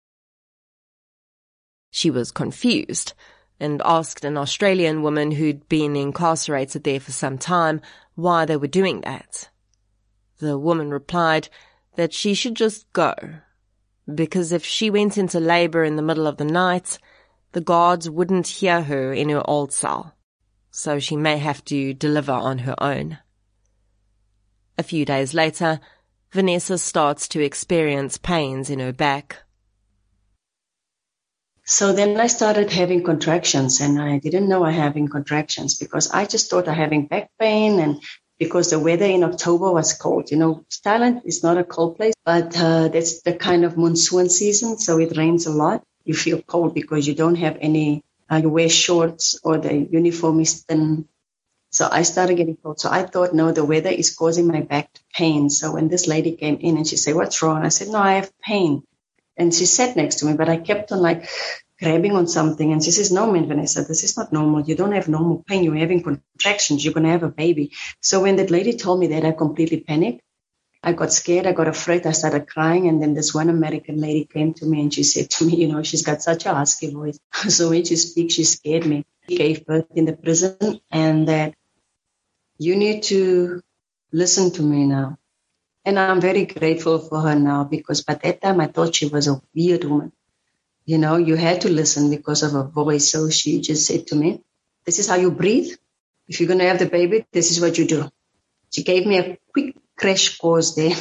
Speaker 1: She was confused and asked an Australian woman who'd been incarcerated there for some time why they were doing that. The woman replied that she should just go, because if she went into labour in the middle of the night, the guards wouldn't hear her in her old cell, so she may have to deliver on her own. A few days later, Vanessa starts to experience pains in her back.
Speaker 3: So then I started having contractions, and I didn't know I having contractions because I just thought I having back pain, and because the weather in October was cold. You know, Thailand is not a cold place, but uh, that's the kind of monsoon season, so it rains a lot. You feel cold because you don't have any, uh, you wear shorts or the uniform is thin. So I started getting cold. So I thought, no, the weather is causing my back pain. So when this lady came in and she said, what's wrong? I said, no, I have pain. And she sat next to me, but I kept on like grabbing on something. And she says, no, man, Vanessa, this is not normal. You don't have normal pain. You're having contractions. You're going to have a baby. So when that lady told me that, I completely panicked. I got scared. I got afraid. I started crying. And then this one American lady came to me and she said to me, you know, she's got such a husky voice. So when she speaks, she scared me. She gave birth in the prison, and that you need to listen to me now. And I'm very grateful for her now, because by that time I thought she was a weird woman. You know, you had to listen because of her voice. So she just said to me, this is how you breathe. If you're going to have the baby, this is what you do. She gave me a quick crash course there.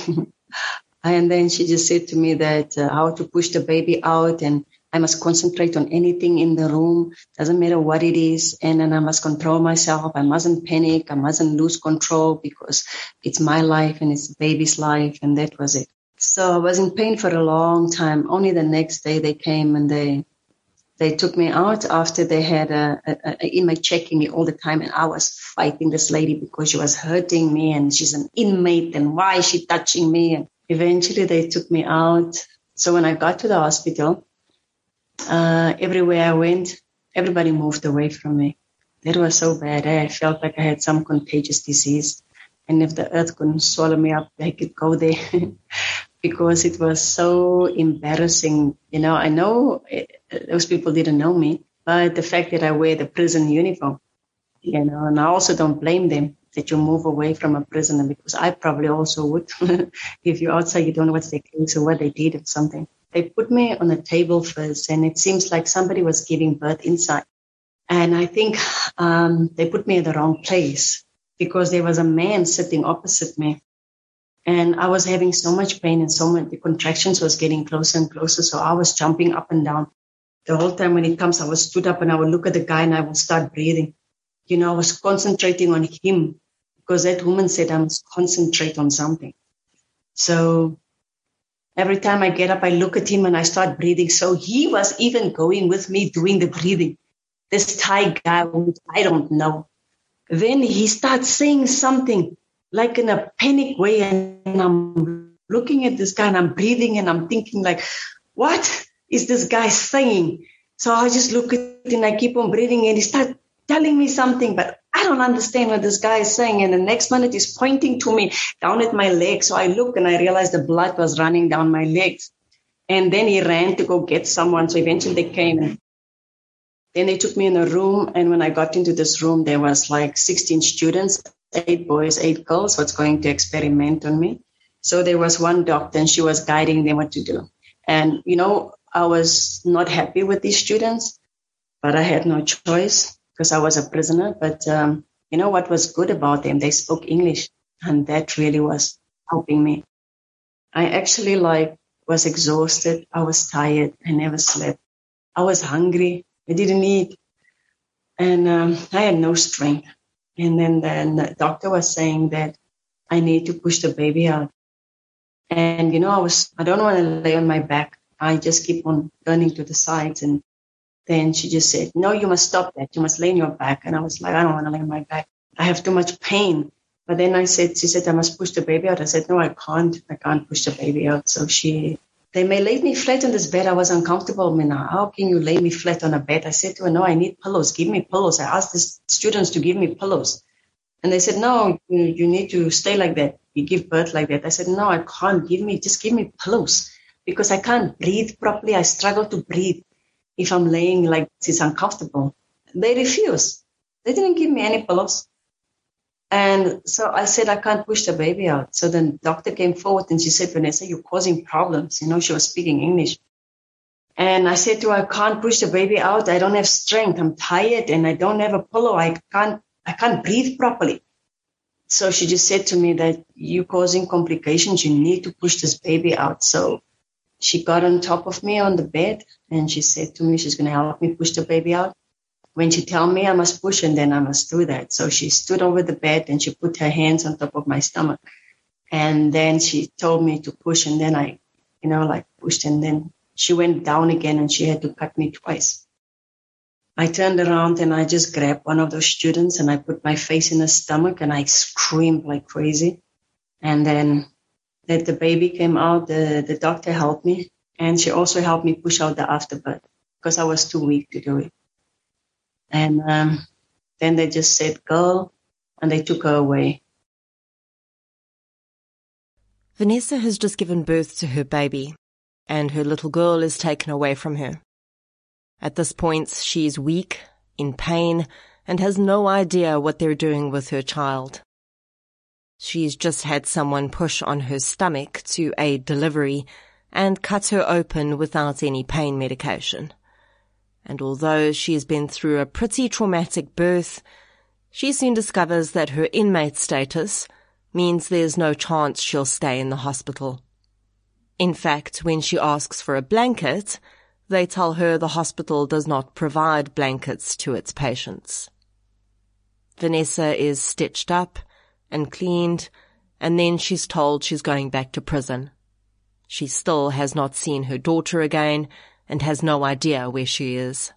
Speaker 3: And then she just said to me that uh, how to push the baby out, and I must concentrate on anything in the room. Doesn't matter what it is. And then I must control myself. I mustn't panic. I mustn't lose control because it's my life and it's the baby's life. And that was it. So I was in pain for a long time. Only the next day they came and they they took me out after they had a, a, a inmate checking me all the time. And I was fighting this lady because she was hurting me and she's an inmate and why is she touching me? And eventually they took me out. So when I got to the hospital, uh, everywhere I went, everybody moved away from me. That was so bad. Eh? I felt like I had some contagious disease. And if the earth couldn't swallow me up, I could go there. Because it was so embarrassing. You know, I know it, those people didn't know me, but the fact that I wear the prison uniform, you know, and I also don't blame them that you move away from a prisoner, because I probably also would. If you're outside, you don't know what's their case or what they did or something. They put me on a table first, and it seems like somebody was giving birth inside. And I think um, they put me in the wrong place, because there was a man sitting opposite me. And I was having so much pain and so much, the contractions was getting closer and closer. So I was jumping up and down. The whole time when it comes, I was stood up and I would look at the guy and I would start breathing. You know, I was concentrating on him, because that woman said I must concentrate on something. So every time I get up, I look at him and I start breathing. So he was even going with me doing the breathing. This Thai guy, which I don't know. Then he starts saying something like in a panic way. And I'm looking at this guy and I'm breathing and I'm thinking like, what is this guy saying? So I just look at it and I keep on breathing and he starts telling me something, but I don't understand what this guy is saying. And the next minute he's pointing to me down at my leg. So I look and I realized the blood was running down my legs. And then he ran to go get someone. So eventually they came and then they took me in a room. And when I got into this room, there was like sixteen students, eight boys, eight girls, what's going to experiment on me. So there was one doctor and she was guiding them what to do. And, you know, I was not happy with these students, but I had no choice because I was a prisoner. But, um, you know, what was good about them? They spoke English and that really was helping me. I actually like was exhausted. I was tired. I never slept. I was hungry. I didn't eat. And um, I had no strength. And then, then the doctor was saying that I need to push the baby out. And, you know, I was, I don't want to lay on my back. I just keep on turning to the sides. And then she just said, no, you must stop that. You must lay on your back. And I was like, I don't want to lay on my back. I have too much pain. But then I said, she said, I must push the baby out. I said, no, I can't. I can't push the baby out. So she, they may lay me flat on this bed. I was uncomfortable. I mean, how can you lay me flat on a bed? I said to her, no, I need pillows. Give me pillows. I asked the students to give me pillows. And they said, no, you, you need to stay like that. You give birth like that. I said, no, I can't. Give me, just give me pillows because I can't breathe properly. I struggle to breathe if I'm laying like this. It's uncomfortable. They refused. They didn't give me any pillows. And so I said, I can't push the baby out. So then the doctor came forward and she said, Vanessa, you're causing problems. You know, she was speaking English. And I said to her, I can't push the baby out. I don't have strength. I'm tired and I don't have a pillow. I can't, I can't breathe properly. So she just said to me that you're causing complications. You need to push this baby out. So she got on top of me on the bed and she said to me, she's going to help me push the baby out. When she tell me I must push and then I must do that. So she stood over the bed and she put her hands on top of my stomach. And then she told me to push and then I, you know, like pushed and then she went down again and she had to cut me twice. I turned around and I just grabbed one of those students and I put my face in his stomach and I screamed like crazy. And then that the baby came out, the, the doctor helped me and she also helped me push out the afterbirth because I was too weak to do it. And um, then they just said, go, and they took her away.
Speaker 1: Vanessa has just given birth to her baby, and her little girl is taken away from her. At this point, she is weak, in pain, and has no idea what they're doing with her child. She's just had someone push on her stomach to aid delivery and cut her open without any pain medication. And although she has been through a pretty traumatic birth, she soon discovers that her inmate status means there's no chance she'll stay in the hospital. In fact, when she asks for a blanket, they tell her the hospital does not provide blankets to its patients. Vanessa is stitched up and cleaned, and then she's told she's going back to prison. She still has not seen her daughter again, and has no idea where she is.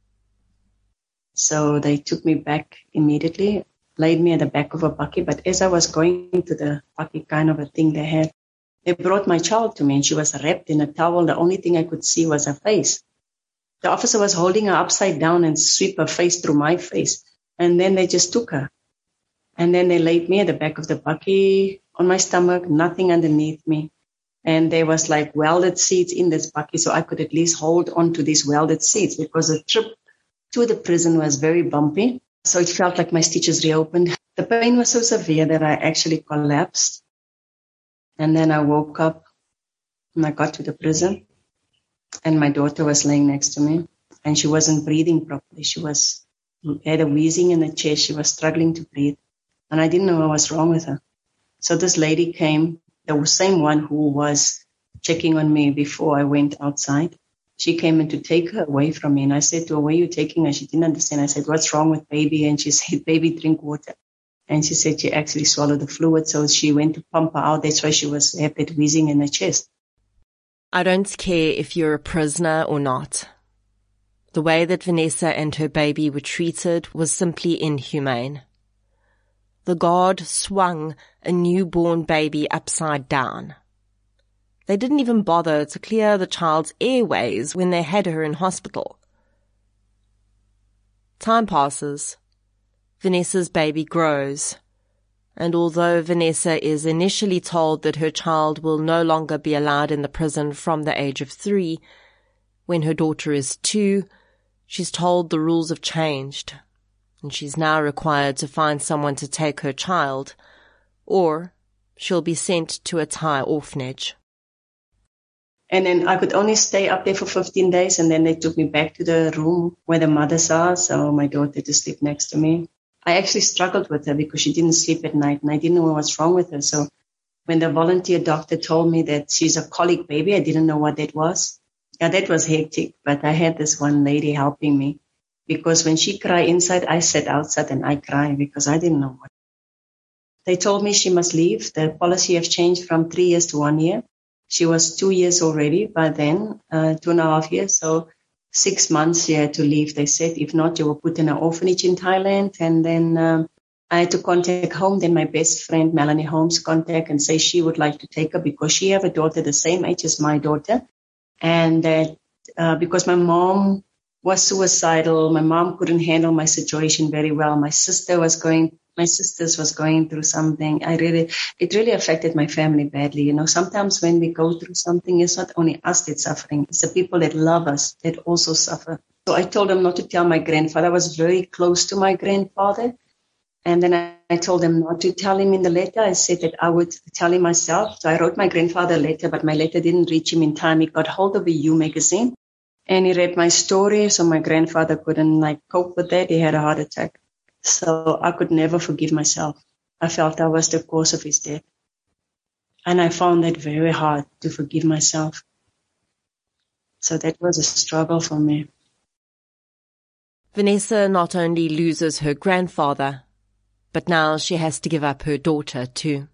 Speaker 3: So they took me back immediately, laid me at the back of a bakkie. But as I was going to the bakkie kind of a thing they had, they brought my child to me and she was wrapped in a towel. The only thing I could see was her face. The officer was holding her upside down and sweep her face through my face. And then they just took her. And then they laid me at the back of the bakkie on my stomach, nothing underneath me. And there was like welded seats in this bakkie, so I could at least hold on to these welded seats because the trip to the prison was very bumpy. So it felt like my stitches reopened. The pain was so severe that I actually collapsed. And then I woke up and I got to the prison and my daughter was laying next to me and she wasn't breathing properly. She was had a wheezing in the chest. She was struggling to breathe and I didn't know what was wrong with her. So this lady came. The same one who was checking on me before I went outside. She came in to take her away from me. And I said to her, where are you taking her? She didn't understand. I said, what's wrong with baby? And she said, baby, drink water. And she said she actually swallowed the fluid, so she went to pump her out. That's why she was had that wheezing in her chest.
Speaker 1: I don't care if you're a prisoner or not. The way that Vanessa and her baby were treated was simply inhumane. The guard swung a newborn baby upside down. They didn't even bother to clear the child's airways when they had her in hospital. Time passes. Vanessa's baby grows, and although Vanessa is initially told that her child will no longer be allowed in the prison from the age of three, when her daughter is two, she's told the rules have changed, and she's now required to find someone to take her child, or she'll be sent to a Thai orphanage.
Speaker 3: And then I could only stay up there for fifteen days, and then they took me back to the room where the mothers are, so my daughter to sleep next to me. I actually struggled with her because she didn't sleep at night, and I didn't know what's wrong with her. So when the volunteer doctor told me that she's a colic baby, I didn't know what that was. Yeah, that was hectic, but I had this one lady helping me because when she cried inside, I sat outside and I cried because I didn't know what. They told me she must leave. The policy has changed from three years to one year. She was two years already by then, uh, two and a half years. So six months she had to leave. They said, if not, you will put in an orphanage in Thailand. And then um, I had to contact home. Then my best friend, Melanie Holmes, contact and say she would like to take her because she have a daughter the same age as my daughter. And that uh, because my mom was suicidal, my mom couldn't handle my situation very well. My sister was going My sisters was going through something. I really, it really affected my family badly. You know, sometimes when we go through something, it's not only us that's suffering. It's the people that love us that also suffer. So I told them not to tell my grandfather. I was very close to my grandfather. And then I, I told them not to tell him in the letter. I said that I would tell him myself. So I wrote my grandfather a letter, but my letter didn't reach him in time. He got hold of a U magazine and he read my story. So my grandfather couldn't like cope with that. He had a heart attack. So I could never forgive myself. I felt I was the cause of his death. And I found that very hard to forgive myself. So that was a struggle for me.
Speaker 1: Vanessa not only loses her grandfather, but now she has to give up her daughter too.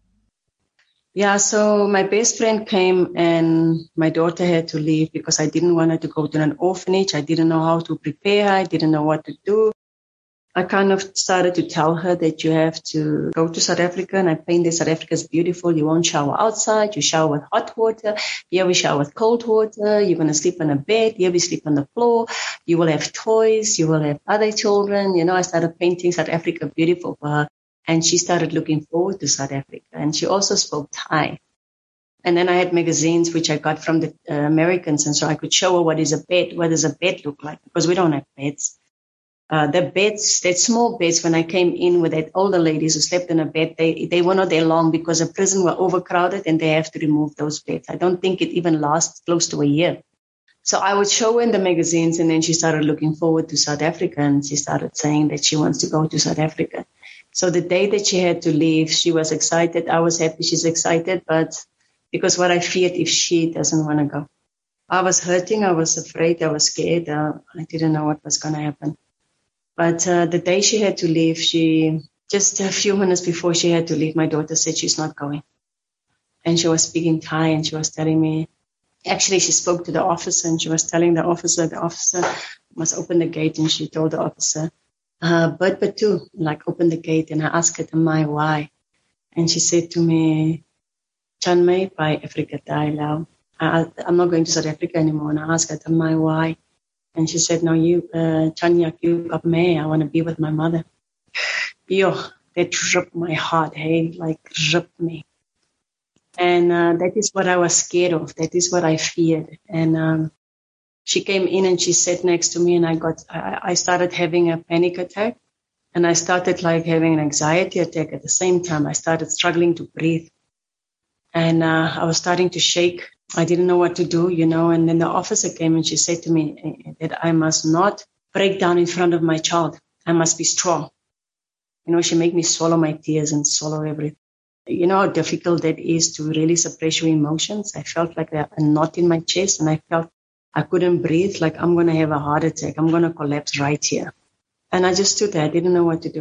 Speaker 3: Yeah, so my best friend came and my daughter had to leave because I didn't want her to go to an orphanage. I didn't know how to prepare her. I didn't know what to do. I kind of started to tell her that you have to go to South Africa, and I painted South Africa is beautiful. You won't shower outside. You shower with hot water. Here we shower with cold water. You're going to sleep on a bed. Here we sleep on the floor. You will have toys. You will have other children. You know, I started painting South Africa beautiful for her, and she started looking forward to South Africa. And she also spoke Thai. And then I had magazines which I got from the uh, Americans, and so I could show her what is a bed, what does a bed look like, because we don't have beds. Uh, the beds, that small beds, when I came in with that older ladies who slept in a bed, they, they were not there long because the prison were overcrowded and they have to remove those beds. I don't think it even lasts close to a year. So I would show her in the magazines, and then she started looking forward to South Africa, and she started saying that she wants to go to South Africa. So the day that she had to leave, she was excited. I was happy she's excited, but because what I feared if she doesn't want to go. I was hurting. I was afraid. I was scared. Uh, I didn't know what was going to happen. But uh, the day she had to leave, she just a few minutes before she had to leave, my daughter said she's not going. And she was speaking Thai, and she was telling me, actually she spoke to the officer, and she was telling the officer, the officer must open the gate, and she told the officer, uh, but, but too, like open the gate. And I asked her, Tamai, why? And she said to me, Chanmei, by Africa Thai Lao. I'm not going to South Africa anymore. And I asked her, Tamai, why? And she said, no, you, uh, Chanyak, you got me. I want to be with my mother. Yo, that ripped my heart, hey, like ripped me. And uh, that is what I was scared of. That is what I feared. And um, she came in and she sat next to me, and I got, I, I started having a panic attack. And I started like having an anxiety attack at the same time. I started struggling to breathe. And uh, I was starting to shake. I didn't know what to do, you know, and then the officer came and she said to me that I must not break down in front of my child. I must be strong. You know, she made me swallow my tears and swallow everything. You know how difficult that is to really suppress your emotions. I felt like a knot in my chest, and I felt I couldn't breathe, like I'm going to have a heart attack. I'm going to collapse right here. And I just stood there. I didn't know what to do.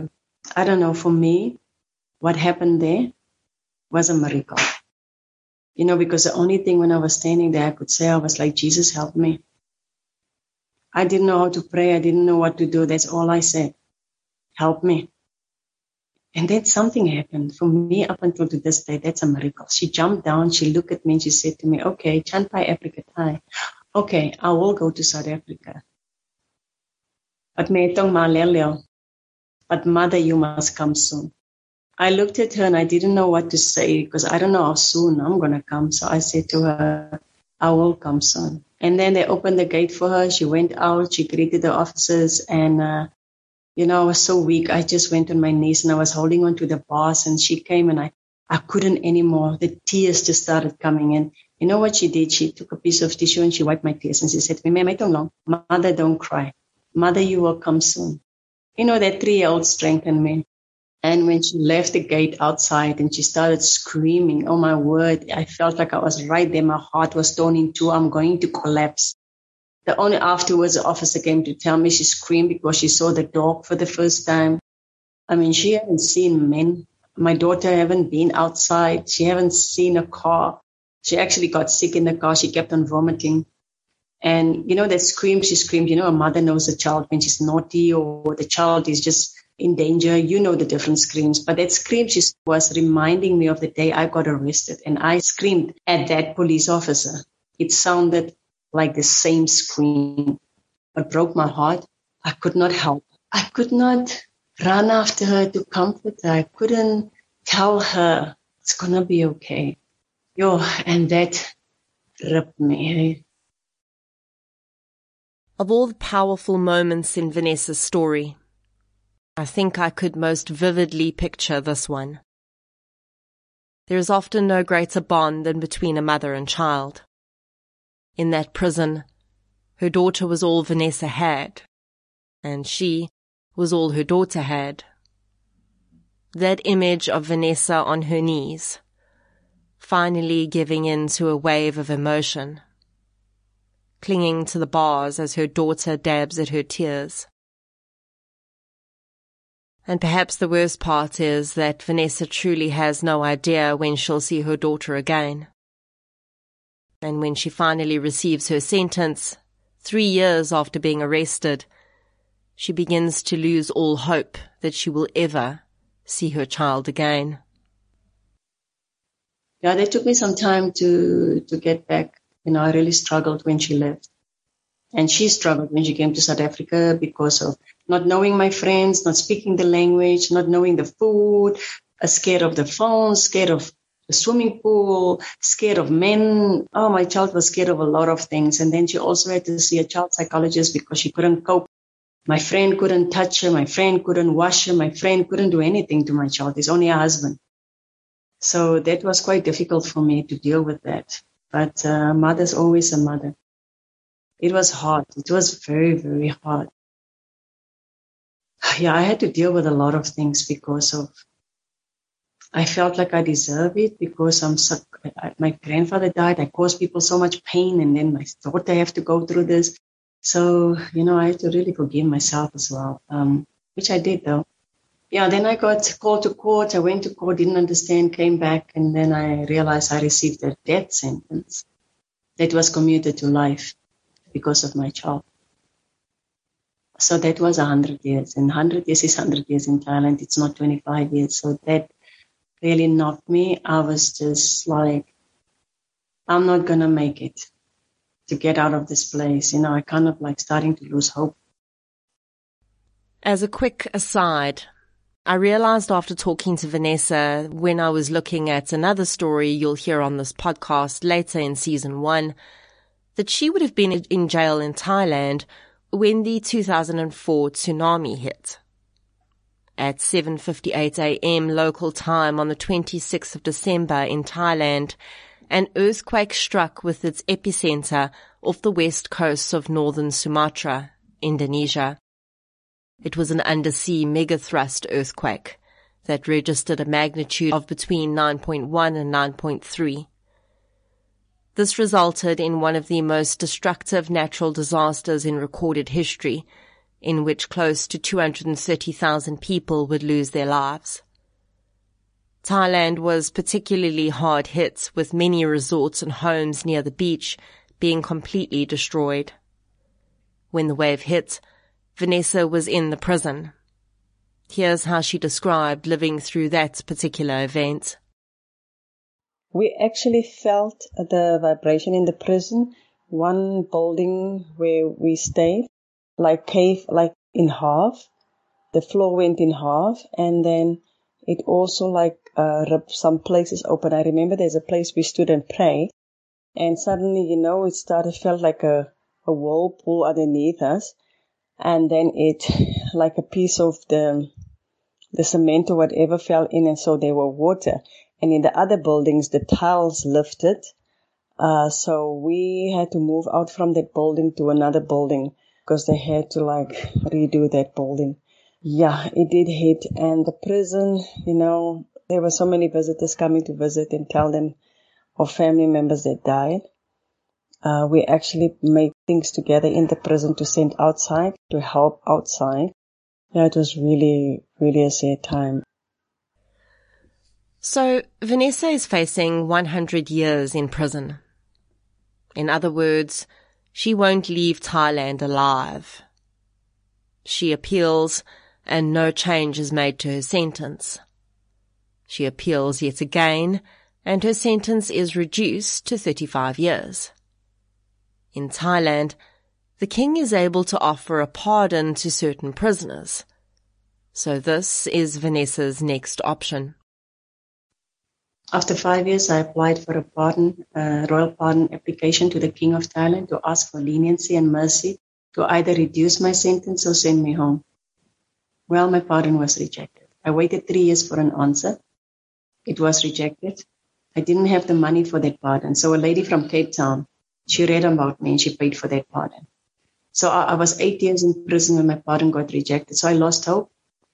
Speaker 3: I don't know, for me, what happened there was a miracle. You know, because the only thing when I was standing there I could say, I was like, Jesus, help me. I didn't know how to pray. I didn't know what to do. That's all I said. Help me. And then something happened. For me, up until to this day, that's a miracle. She jumped down, she looked at me and she said to me, okay, Chanpai Africa Thai. Okay, I will go to South Africa. But metong maleleo. But mother, you must come soon. I looked at her and I didn't know what to say because I don't know how soon I'm going to come. So I said to her, I will come soon. And then they opened the gate for her. She went out. She greeted the officers. And, uh, you know, I was so weak. I just went on my knees and I was holding on to the bars. And she came and I, I couldn't anymore. The tears just started coming in. You know what she did? She took a piece of tissue and she wiped my tears. And she said to me, Mother, don't cry. Mother, you will come soon. You know, that three-year-old strengthened me. And when she left the gate outside and she started screaming, oh my word, I felt like I was right there. My heart was torn in two. I'm going to collapse. The only afterwards, the officer came to tell me she screamed because she saw the dog for the first time. I mean, she hadn't seen men. My daughter haven't been outside. She haven't seen a car. She actually got sick in the car. She kept on vomiting. And, you know, that scream, she screamed, you know, a mother knows a child when she's naughty or the child is just in danger. You know the different screams. But that scream, she was reminding me of the day I got arrested. And I screamed at that police officer. It sounded like the same scream. What broke my heart, I could not help. I could not run after her to comfort her. I couldn't tell her it's going to be okay. Yo, and that ripped me.
Speaker 1: Of all the powerful moments in Vanessa's story, I think I could most vividly picture this one. There is often no greater bond than between a mother and child. In that prison, her daughter was all Vanessa had, and she was all her daughter had. That image of Vanessa on her knees, finally giving in to a wave of emotion, clinging to the bars as her daughter dabs at her tears. And perhaps the worst part is that Vanessa truly has no idea when she'll see her daughter again. And when she finally receives her sentence, three years after being arrested, she begins to lose all hope that she will ever see her child again.
Speaker 3: Yeah, they took me some time to, to get back. You know, I really struggled when she left. And she struggled when she came to South Africa because of not knowing my friends, not speaking the language, not knowing the food, uh, scared of the phone, scared of the swimming pool, scared of men. Oh, my child was scared of a lot of things. And then she also had to see a child psychologist because she couldn't cope. My friend couldn't touch her. My friend couldn't wash her. My friend couldn't do anything to my child. It's only her husband. So that was quite difficult for me to deal with that. But uh, mother's always a mother. It was hard. It was very, very hard. Yeah, I had to deal with a lot of things because of, I felt like I deserve it because I'm so, my grandfather died. I caused people so much pain and then my daughter have to go through this. So, you know, I had to really forgive myself as well, um, which I did though. Yeah, then I got called to court. I went to court, didn't understand, came back, and then I realized I received a death sentence that was commuted to life because of my child. So that was one hundred years. And one hundred years is one hundred years in Thailand. It's not twenty-five years. So that really knocked me. I was just like, I'm not going to make it to get out of this place. You know, I kind of like starting to lose hope.
Speaker 1: As a quick aside, I realized after talking to Vanessa when I was looking at another story you'll hear on this podcast later in season one, that she would have been in jail in Thailand when the two thousand four tsunami hit. At seven fifty-eight a.m. local time on the twenty-sixth of December in Thailand, an earthquake struck with its epicenter off the west coast of northern Sumatra, Indonesia. It was an undersea megathrust earthquake that registered a magnitude of between nine point one and nine point three. This resulted in one of the most destructive natural disasters in recorded history, in which close to two hundred thirty thousand people would lose their lives. Thailand was particularly hard hit, with many resorts and homes near the beach being completely destroyed. When the wave hit, Vanessa was in the prison. Here's how she described living through that particular event.
Speaker 5: We actually felt the vibration in the prison. One building where we stayed, like cave, like in half. The floor went in half, and then it also like uh, ripped some places open. I remember there's a place we stood and prayed, and suddenly, you know, it started, felt like a, a whirlpool underneath us, and then it, like a piece of the, the cement or whatever fell in, and so there were water. And in the other buildings, the tiles lifted, uh, so we had to move out from that building to another building, because they had to like redo that building. Yeah, it did hit. And the prison, you know, there were so many visitors coming to visit and tell them of family members that died. Uh, we actually made things together in the prison to send outside, to help outside. Yeah, it was really, really a sad time.
Speaker 1: So Vanessa is facing one hundred years in prison. In other words, she won't leave Thailand alive. She appeals, and no change is made to her sentence. She appeals yet again, and her sentence is reduced to thirty-five years. In Thailand, the king is able to offer a pardon to certain prisoners. So this is Vanessa's next option.
Speaker 3: After five years, I applied for a pardon, uh, royal pardon application to the King of Thailand to ask for leniency and mercy to either reduce my sentence or send me home. Well, my pardon was rejected. I waited three years for an answer. It was rejected. I didn't have the money for that pardon. So a lady from Cape Town, she read about me and she paid for that pardon. So I, I was eight years in prison when my pardon got rejected. So I lost hope.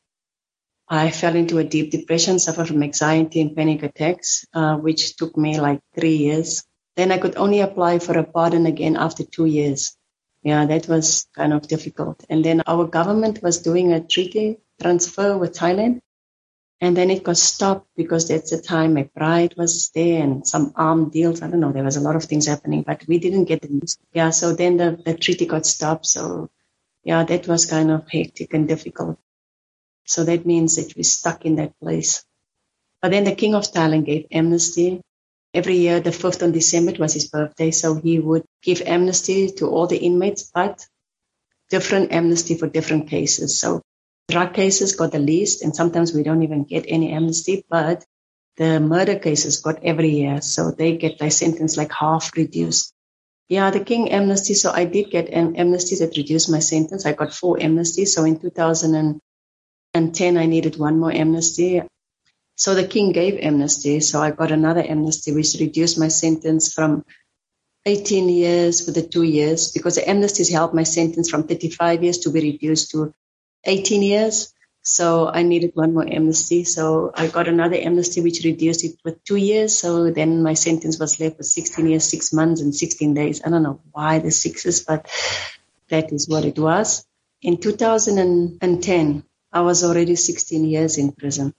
Speaker 3: I fell into a deep depression, suffered from anxiety and panic attacks, uh, which took me like three years. Then I could only apply for a pardon again after two years. Yeah, that was kind of difficult. And then our government was doing a treaty transfer with Thailand. And then it got stopped because that's the time McBride was there and some armed deals. I don't know, there was a lot of things happening, but we didn't get the news. Yeah, so then the, the treaty got stopped. So yeah, that was kind of hectic and difficult. So that means that we're stuck in that place. But then the King of Thailand gave amnesty. Every year, the fifth of December, it was his birthday, so he would give amnesty to all the inmates, but different amnesty for different cases. So drug cases got the least, and sometimes we don't even get any amnesty, but the murder cases got every year, so they get their sentence like half reduced. Yeah, the King amnesty, so I did get an amnesty that reduced my sentence. I got four amnesties, so in two thousand ten, I needed one more amnesty. So the King gave amnesty, so I got another amnesty, which reduced my sentence from eighteen years for the two years, because the amnesties helped my sentence from thirty-five years to be reduced to eighteen years. So I needed one more amnesty. So I got another amnesty, which reduced it with two years. So then my sentence was left with sixteen years, six months, and sixteen days. I don't know why the sixes, but that is what it was. In two thousand ten, I was already sixteen years in prison.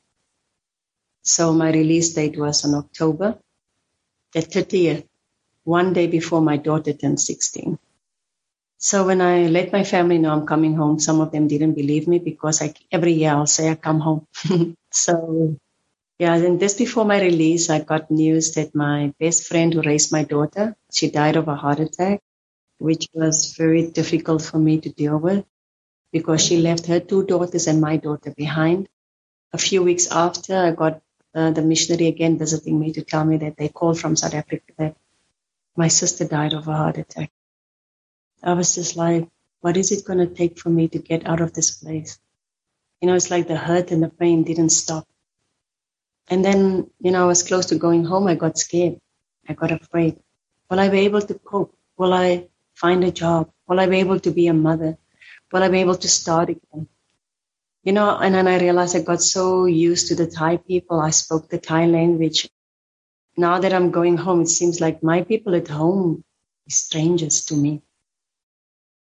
Speaker 3: So my release date was on October the thirtieth, one day before my daughter turned sixteen. So when I let my family know I'm coming home, some of them didn't believe me because I, every year I'll say I come home. So yeah, then just before my release, I got news that my best friend who raised my daughter, she died of a heart attack, which was very difficult for me to deal with because she left her two daughters and my daughter behind. A few weeks after, I got uh, the missionary again visiting me to tell me that they called from South Africa that my sister died of a heart attack. I was just like, what is it going to take for me to get out of this place? You know, it's like the hurt and the pain didn't stop. And then, you know, I was close to going home. I got scared. I got afraid. Will I be able to cope? Will I find a job? Will I be able to be a mother? Will I be able to start again? You know, and then I realized I got so used to the Thai people. I spoke the Thai language. Now that I'm going home, it seems like my people at home are strangers to me.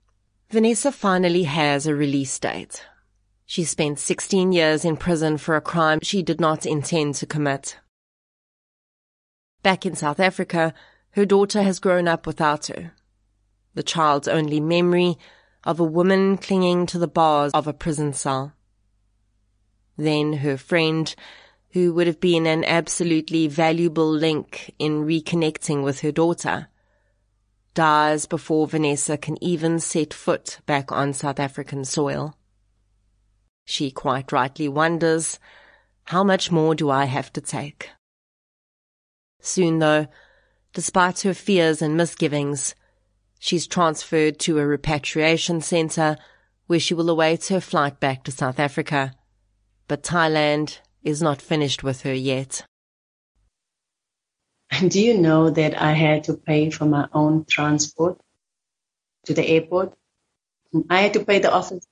Speaker 1: Vanessa finally has a release date. She spent sixteen years in prison for a crime she did not intend to commit. Back in South Africa, her daughter has grown up without her, the child's only memory of a woman clinging to the bars of a prison cell. Then her friend, who would have been an absolutely valuable link in reconnecting with her daughter, dies before Vanessa can even set foot back on South African soil. She quite rightly wonders, how much more do I have to take? Soon though, despite her fears and misgivings, she's transferred to a repatriation centre where she will await her flight back to South Africa. But Thailand is not finished with her yet.
Speaker 3: Do you know that I had to pay for my own transport to the airport? I had to pay the office.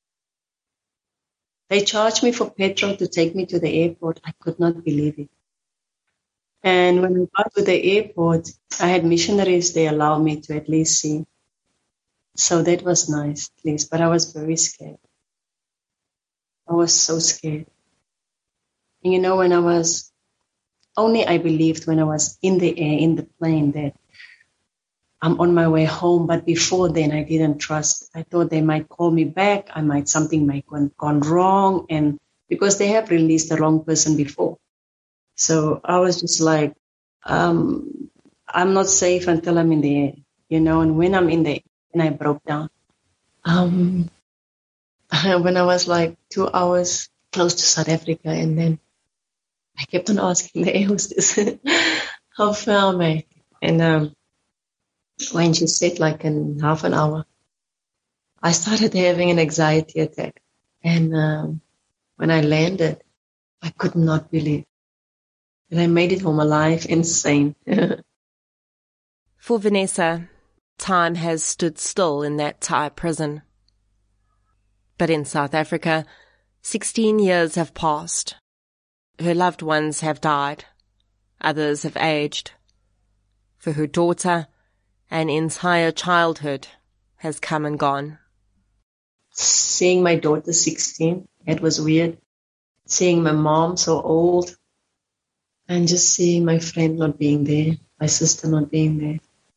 Speaker 3: They charged me for petrol to take me to the airport. I could not believe it. And when I got to the airport, I had missionaries they allowed me to at least see. So that was nice, at least. But I was very scared. I was so scared. And you know, when I was, only I believed when I was in the air, in the plane, that I'm on my way home. But before then, I didn't trust. I thought they might call me back. I might, something might gone, gone wrong. And because they have released the wrong person before. So I was just like, um, I'm not safe until I'm in the air, you know, and when I'm in the air, and I broke down. Um, when I was like two hours close to South Africa, and then I kept on asking the air hostess, how far am I? And um, when she said like in half an hour, I started having an anxiety attack. And um, when I landed, I could not believe and I made it home alive, insane.
Speaker 1: For Vanessa, time has stood still in that Thai prison. But in South Africa, sixteen years have passed. Her loved ones have died. Others have aged. For her daughter, an entire childhood has come and gone.
Speaker 3: Seeing my daughter sixteen, it was weird. Seeing my mom so old. And just seeing my friend not being there, my sister not being there.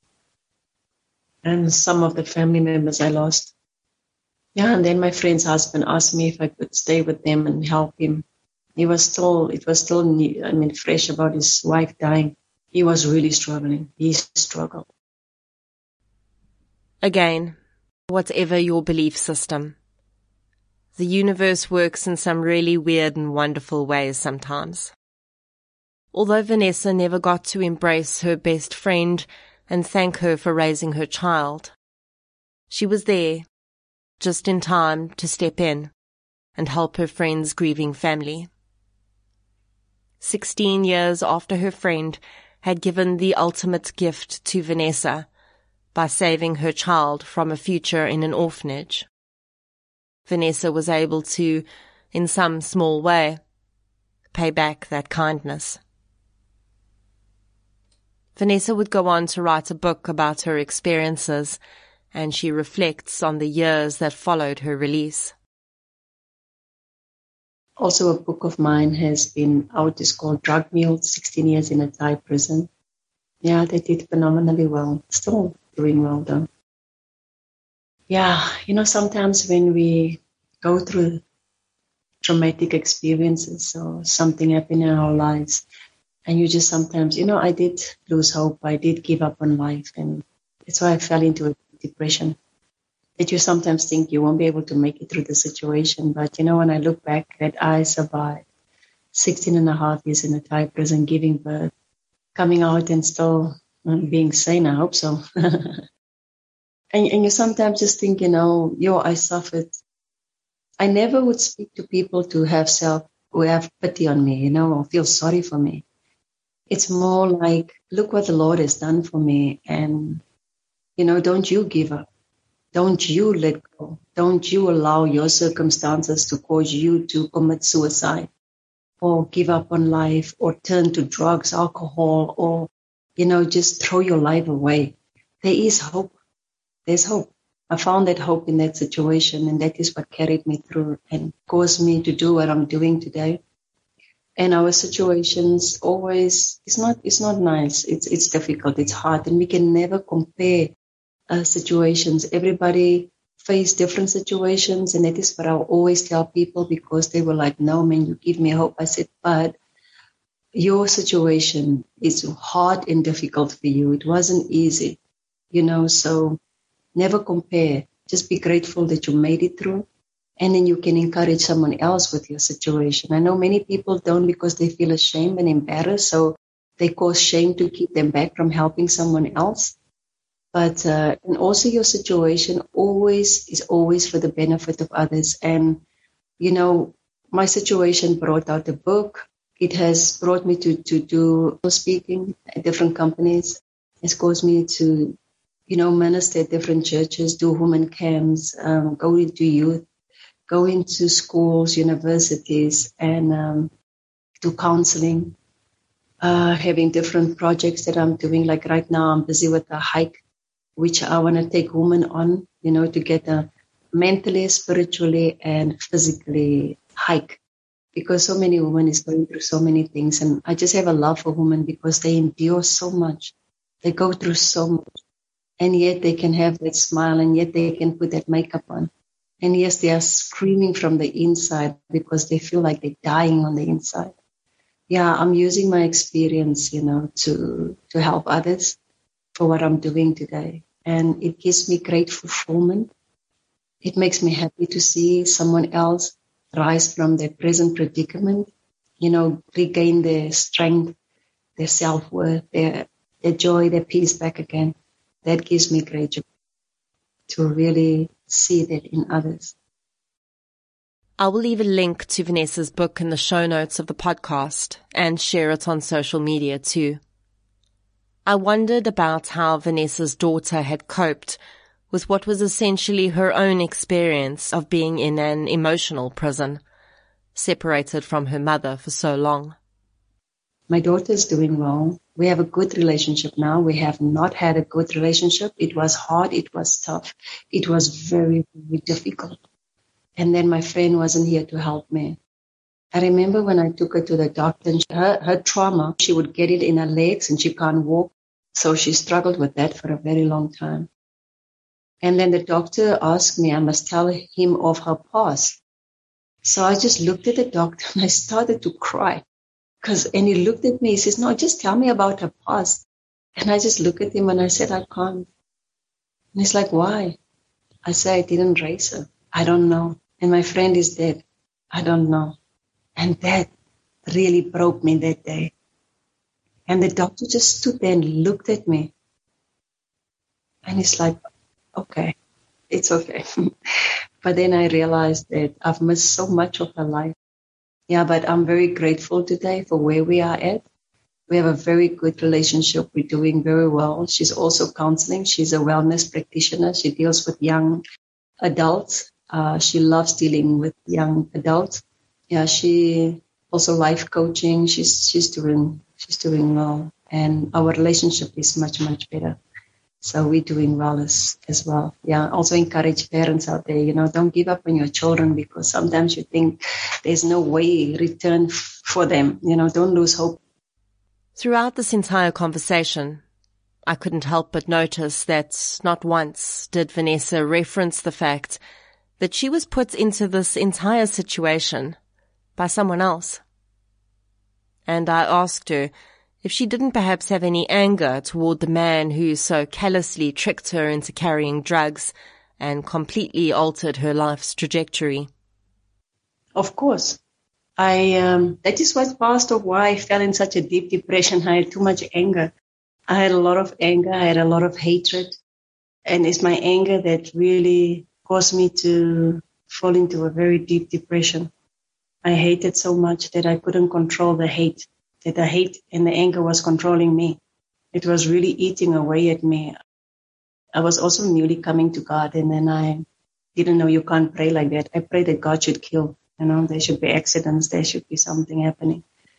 Speaker 3: And some of the family members I lost. Yeah, and then my friend's husband asked me if I could stay with them and help him. He was still, it was still new, I mean, fresh about his wife dying. He was really struggling. He struggled.
Speaker 1: Again, whatever your belief system, the universe works in some really weird and wonderful ways sometimes. Although Vanessa never got to embrace her best friend and thank her for raising her child, she was there, just in time to step in and help her friend's grieving family. Sixteen years after her friend had given the ultimate gift to Vanessa by saving her child from a future in an orphanage, Vanessa was able to, in some small way, pay back that kindness. Vanessa would go on to write a book about her experiences, and she reflects on the years that followed her release.
Speaker 3: Also, a book of mine has been out. It's called Drug Mules, sixteen years in a Thai prison. Yeah, they did phenomenally well. Still doing well, though. Yeah, you know, sometimes when we go through traumatic experiences or something happened in our lives, and you just sometimes, you know, I did lose hope. I did give up on life. And that's why I fell into a depression. That you sometimes think you won't be able to make it through the situation. But, you know, when I look back, that I survived sixteen and a half years in a Thai prison, giving birth, coming out and still being sane. I hope so. and, and you sometimes just think, you know, yo, I suffered. I never would speak to people to have self, who have pity on me, you know, or feel sorry for me. It's more like, look what the Lord has done for me. And, you know, don't you give up. Don't you let go. Don't you allow your circumstances to cause you to commit suicide or give up on life or turn to drugs, alcohol, or, you know, just throw your life away. There is hope. There's hope. I found that hope in that situation, and that is what carried me through and caused me to do what I'm doing today. And our situations always, it's not, it's not nice. It's, it's difficult. It's hard. And we can never compare uh, situations. Everybody face different situations. And that is what I'll always tell people, because they were like, no, man, you give me hope. I said, but your situation is hard and difficult for you. It wasn't easy, you know, so never compare. Just be grateful that you made it through. And then you can encourage someone else with your situation. I know many people don't, because they feel ashamed and embarrassed. So they cause shame to keep them back from helping someone else. But, uh, and also your situation always is always for the benefit of others. And, you know, my situation brought out a book. It has brought me to, to do speaking at different companies. It's caused me to, you know, minister at different churches, do women camps, um, go into youth, go into schools, universities, and um, do counseling, uh, having different projects that I'm doing. Like right now, I'm busy with a hike, which I want to take women on, you know, to get a mentally, spiritually, and physically hike. Because so many women is going through so many things. And I just have a love for women because they endure so much. They go through so much. And yet they can have that smile, and yet they can put that makeup on. And yes, they are screaming from the inside because they feel like they're dying on the inside. Yeah, I'm using my experience, you know, to, to help others for what I'm doing today. And it gives me great fulfillment. It makes me happy to see someone else rise from their present predicament, you know, regain their strength, their self-worth, their, their joy, their peace back again. That gives me great joy to really see that in others.
Speaker 1: I will leave a link to Vanessa's book in the show notes of the podcast and share it on social media too. I wondered about how Vanessa's daughter had coped with what was essentially her own experience of being in an emotional prison, separated from her mother for so long.
Speaker 3: My daughter is doing well. We have a good relationship now. We have not had a good relationship. It was hard. It was tough. It was very, very difficult. And then my friend wasn't here to help me. I remember when I took her to the doctor, and her, her trauma, she would get it in her legs and she can't walk. So she struggled with that for a very long time. And then the doctor asked me, I must tell him of her past. So I just looked at the doctor and I started to cry. Cause, and he looked at me, he says, no, just tell me about her past. And I just looked at him and I said, I can't. And he's like, why? I said, I didn't raise her. I don't know. And my friend is dead. I don't know. And that really broke me that day. And the doctor just stood there and looked at me. And he's like, okay, it's okay. But then I realized that I've missed so much of her life. Yeah, but I'm very grateful today for where we are at. We have a very good relationship. We're doing very well. She's also counseling. She's a wellness practitioner. She deals with young adults. Uh, she loves dealing with young adults. Yeah, she also life coaching. She's she's doing she's doing well, and our relationship is much much better. So we're doing well as, as well. Yeah. Also encourage parents out there, you know, don't give up on your children, because sometimes you think there's no way return f- for them. You know, don't lose hope.
Speaker 1: Throughout this entire conversation, I couldn't help but notice that not once did Vanessa reference the fact that she was put into this entire situation by someone else. And I asked her if she didn't perhaps have any anger toward the man who so callously tricked her into carrying drugs and completely altered her life's trajectory.
Speaker 3: Of course. I um, that is what part of why I fell in such a deep depression. I had too much anger. I had a lot of anger. I had a lot of hatred. And it's my anger that really caused me to fall into a very deep depression. I hated so much that I couldn't control the hate. That the hate and the anger was controlling me. It was really eating away at me. I was also newly coming to God, and then I didn't know you can't pray like that. I prayed that God should kill. You know, there should be accidents. There should be something happening.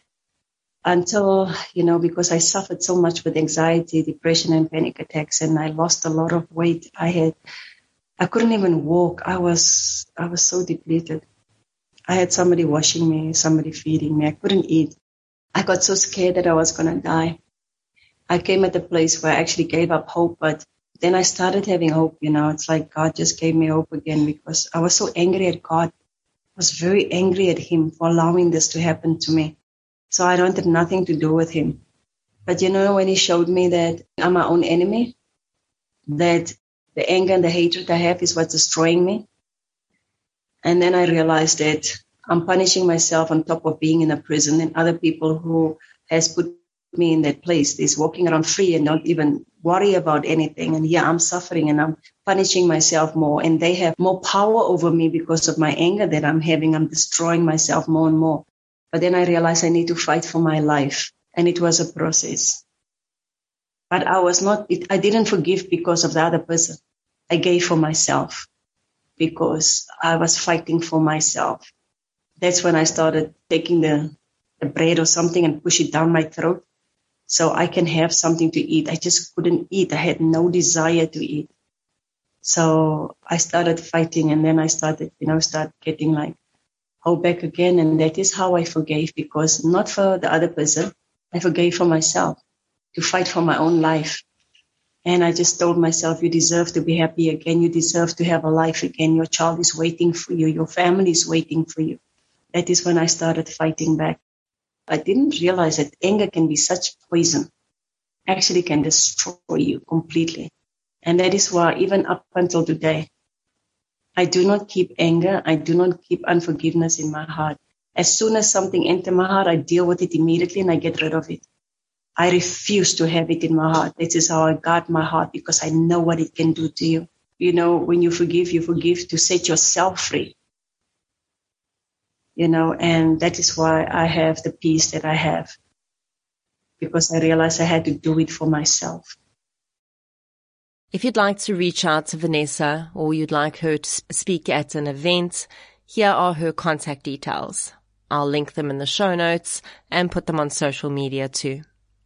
Speaker 3: Until, you know, because I suffered so much with anxiety, depression, and panic attacks, and I lost a lot of weight. I had I couldn't even walk. I was, I was so depleted. I had somebody washing me, somebody feeding me. I couldn't eat. I got so scared that I was going to die. I came at a place where I actually gave up hope, but then I started having hope, you know. It's like God just gave me hope again because I was so angry at God. I was very angry at him for allowing this to happen to me. So I wanted nothing to do with him. But you know, when he showed me that I'm my own enemy, that the anger and the hatred I have is what's destroying me. And then I realized that I'm punishing myself on top of being in a prison, and other people who has put me in that place is walking around free and not even worry about anything. And yeah, I'm suffering and I'm punishing myself more, and they have more power over me because of my anger that I'm having. I'm destroying myself more and more. But then I realized I need to fight for my life, and it was a process. But I was not, it, I didn't forgive because of the other person. I gave for myself because I was fighting for myself. That's when I started taking the, the bread or something and push it down my throat so I can have something to eat. I just couldn't eat. I had no desire to eat. So I started fighting, and then I started, you know, start getting like hope back again. And that is how I forgave, because not for the other person. I forgave for myself to fight for my own life. And I just told myself, you deserve to be happy again. You deserve to have a life again. Your child is waiting for you. Your family is waiting for you. That is when I started fighting back. I didn't realize that anger can be such poison. Actually can destroy you completely. And that is why even up until today, I do not keep anger. I do not keep unforgiveness in my heart. As soon as something enters my heart, I deal with it immediately and I get rid of it. I refuse to have it in my heart. This is how I guard my heart, because I know what it can do to you. You know, when you forgive, you forgive to set yourself free. You know, and that is why I have the peace that I have, because I realized I had to do it for myself.
Speaker 1: If you'd like to reach out to Vanessa, or you'd like her to speak at an event, here are her contact details. I'll link them in the show notes and put them on social media too.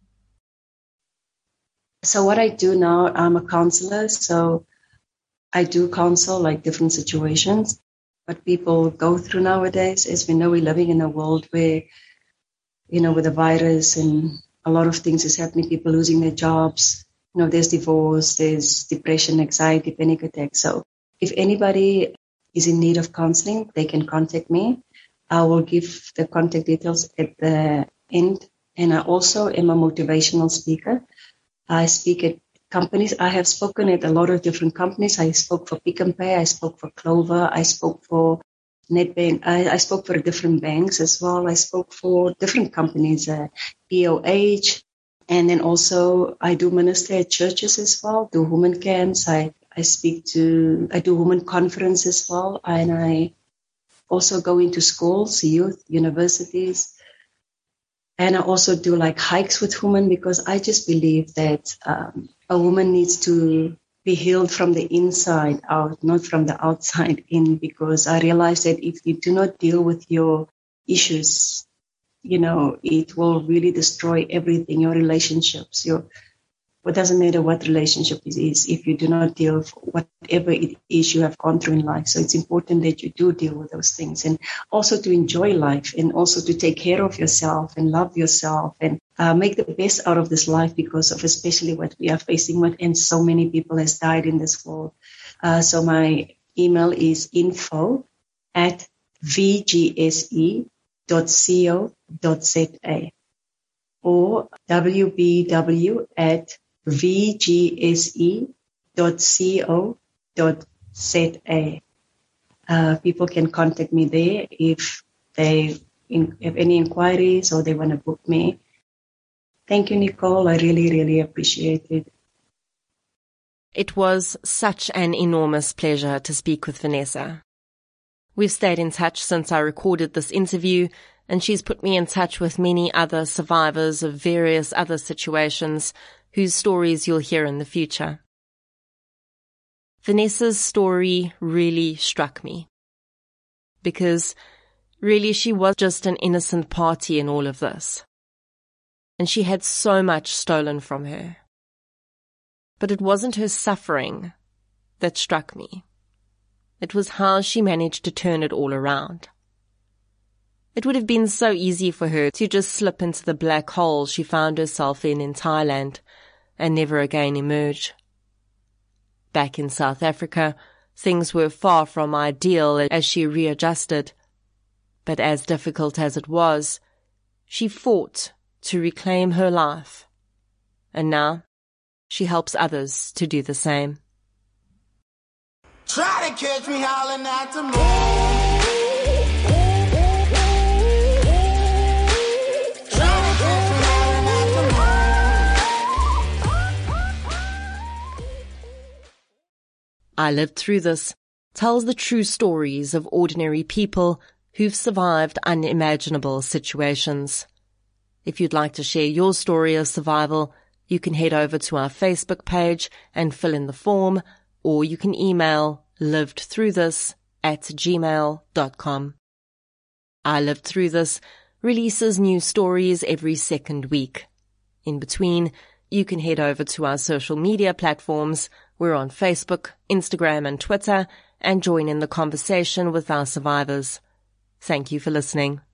Speaker 3: So what I do now, I'm a counselor. So I do counsel like different situations. What people go through nowadays is, we know we're living in a world where, you know, with the virus and a lot of things is happening, people losing their jobs. You know, there's divorce, there's depression, anxiety, panic attacks. So if anybody is in need of counseling, they can contact me. I will give the contact details at the end. And I also am a motivational speaker. I speak at companies. I have spoken at a lot of different companies. I spoke for Pick n Pay. I spoke for Clover. I spoke for Nedbank. I, I spoke for different banks as well. I spoke for different companies, uh, P O H. And then also I do minister at churches as well, do women camps. I, I speak to, I do women conference as well. And I also go into schools, youth, universities. And I also do like hikes with women, because I just believe that um, a woman needs to be healed from the inside out, not from the outside in, because I realize that if you do not deal with your issues, you know, it will really destroy everything, your relationships, your, it doesn't matter what relationship it is, if you do not deal with whatever it is you have gone through in life. So it's important that you do deal with those things, and also to enjoy life, and also to take care of yourself and love yourself, and uh, make the best out of this life, because of especially what we are facing with, and so many people has died in this world. Uh, so my email is info at v g s e dot co dot z a or w b w at v g s e dot co dot z a. Uh, people can contact me there if they in, have any inquiries or they want to book me. Thank you, Nicole. I really, really appreciate it.
Speaker 1: It was such an enormous pleasure to speak with Vanessa. We've stayed in touch since I recorded this interview, and she's put me in touch with many other survivors of various other situations whose stories you'll hear in the future. Vanessa's story really struck me, because really she was just an innocent party in all of this, and she had so much stolen from her. But it wasn't her suffering that struck me. It was how she managed to turn it all around. It would have been so easy for her to just slip into the black hole she found herself in in Thailand and never again emerge. Back in South Africa, things were far from ideal as she readjusted. But as difficult as it was, she fought to reclaim her life. And now, she helps others to do the same.
Speaker 2: Try to catch me howling at the moon.
Speaker 1: I Lived Through This tells the true stories of ordinary people who've survived unimaginable situations. If you'd like to share your story of survival, you can head over to our Facebook page and fill in the form, or you can email livedthroughthis at gmail dot com. I Lived Through This releases new stories every second week. In between, you can head over to our social media platforms. We're on Facebook, Instagram, and Twitter, and join in the conversation with our survivors. Thank you for listening.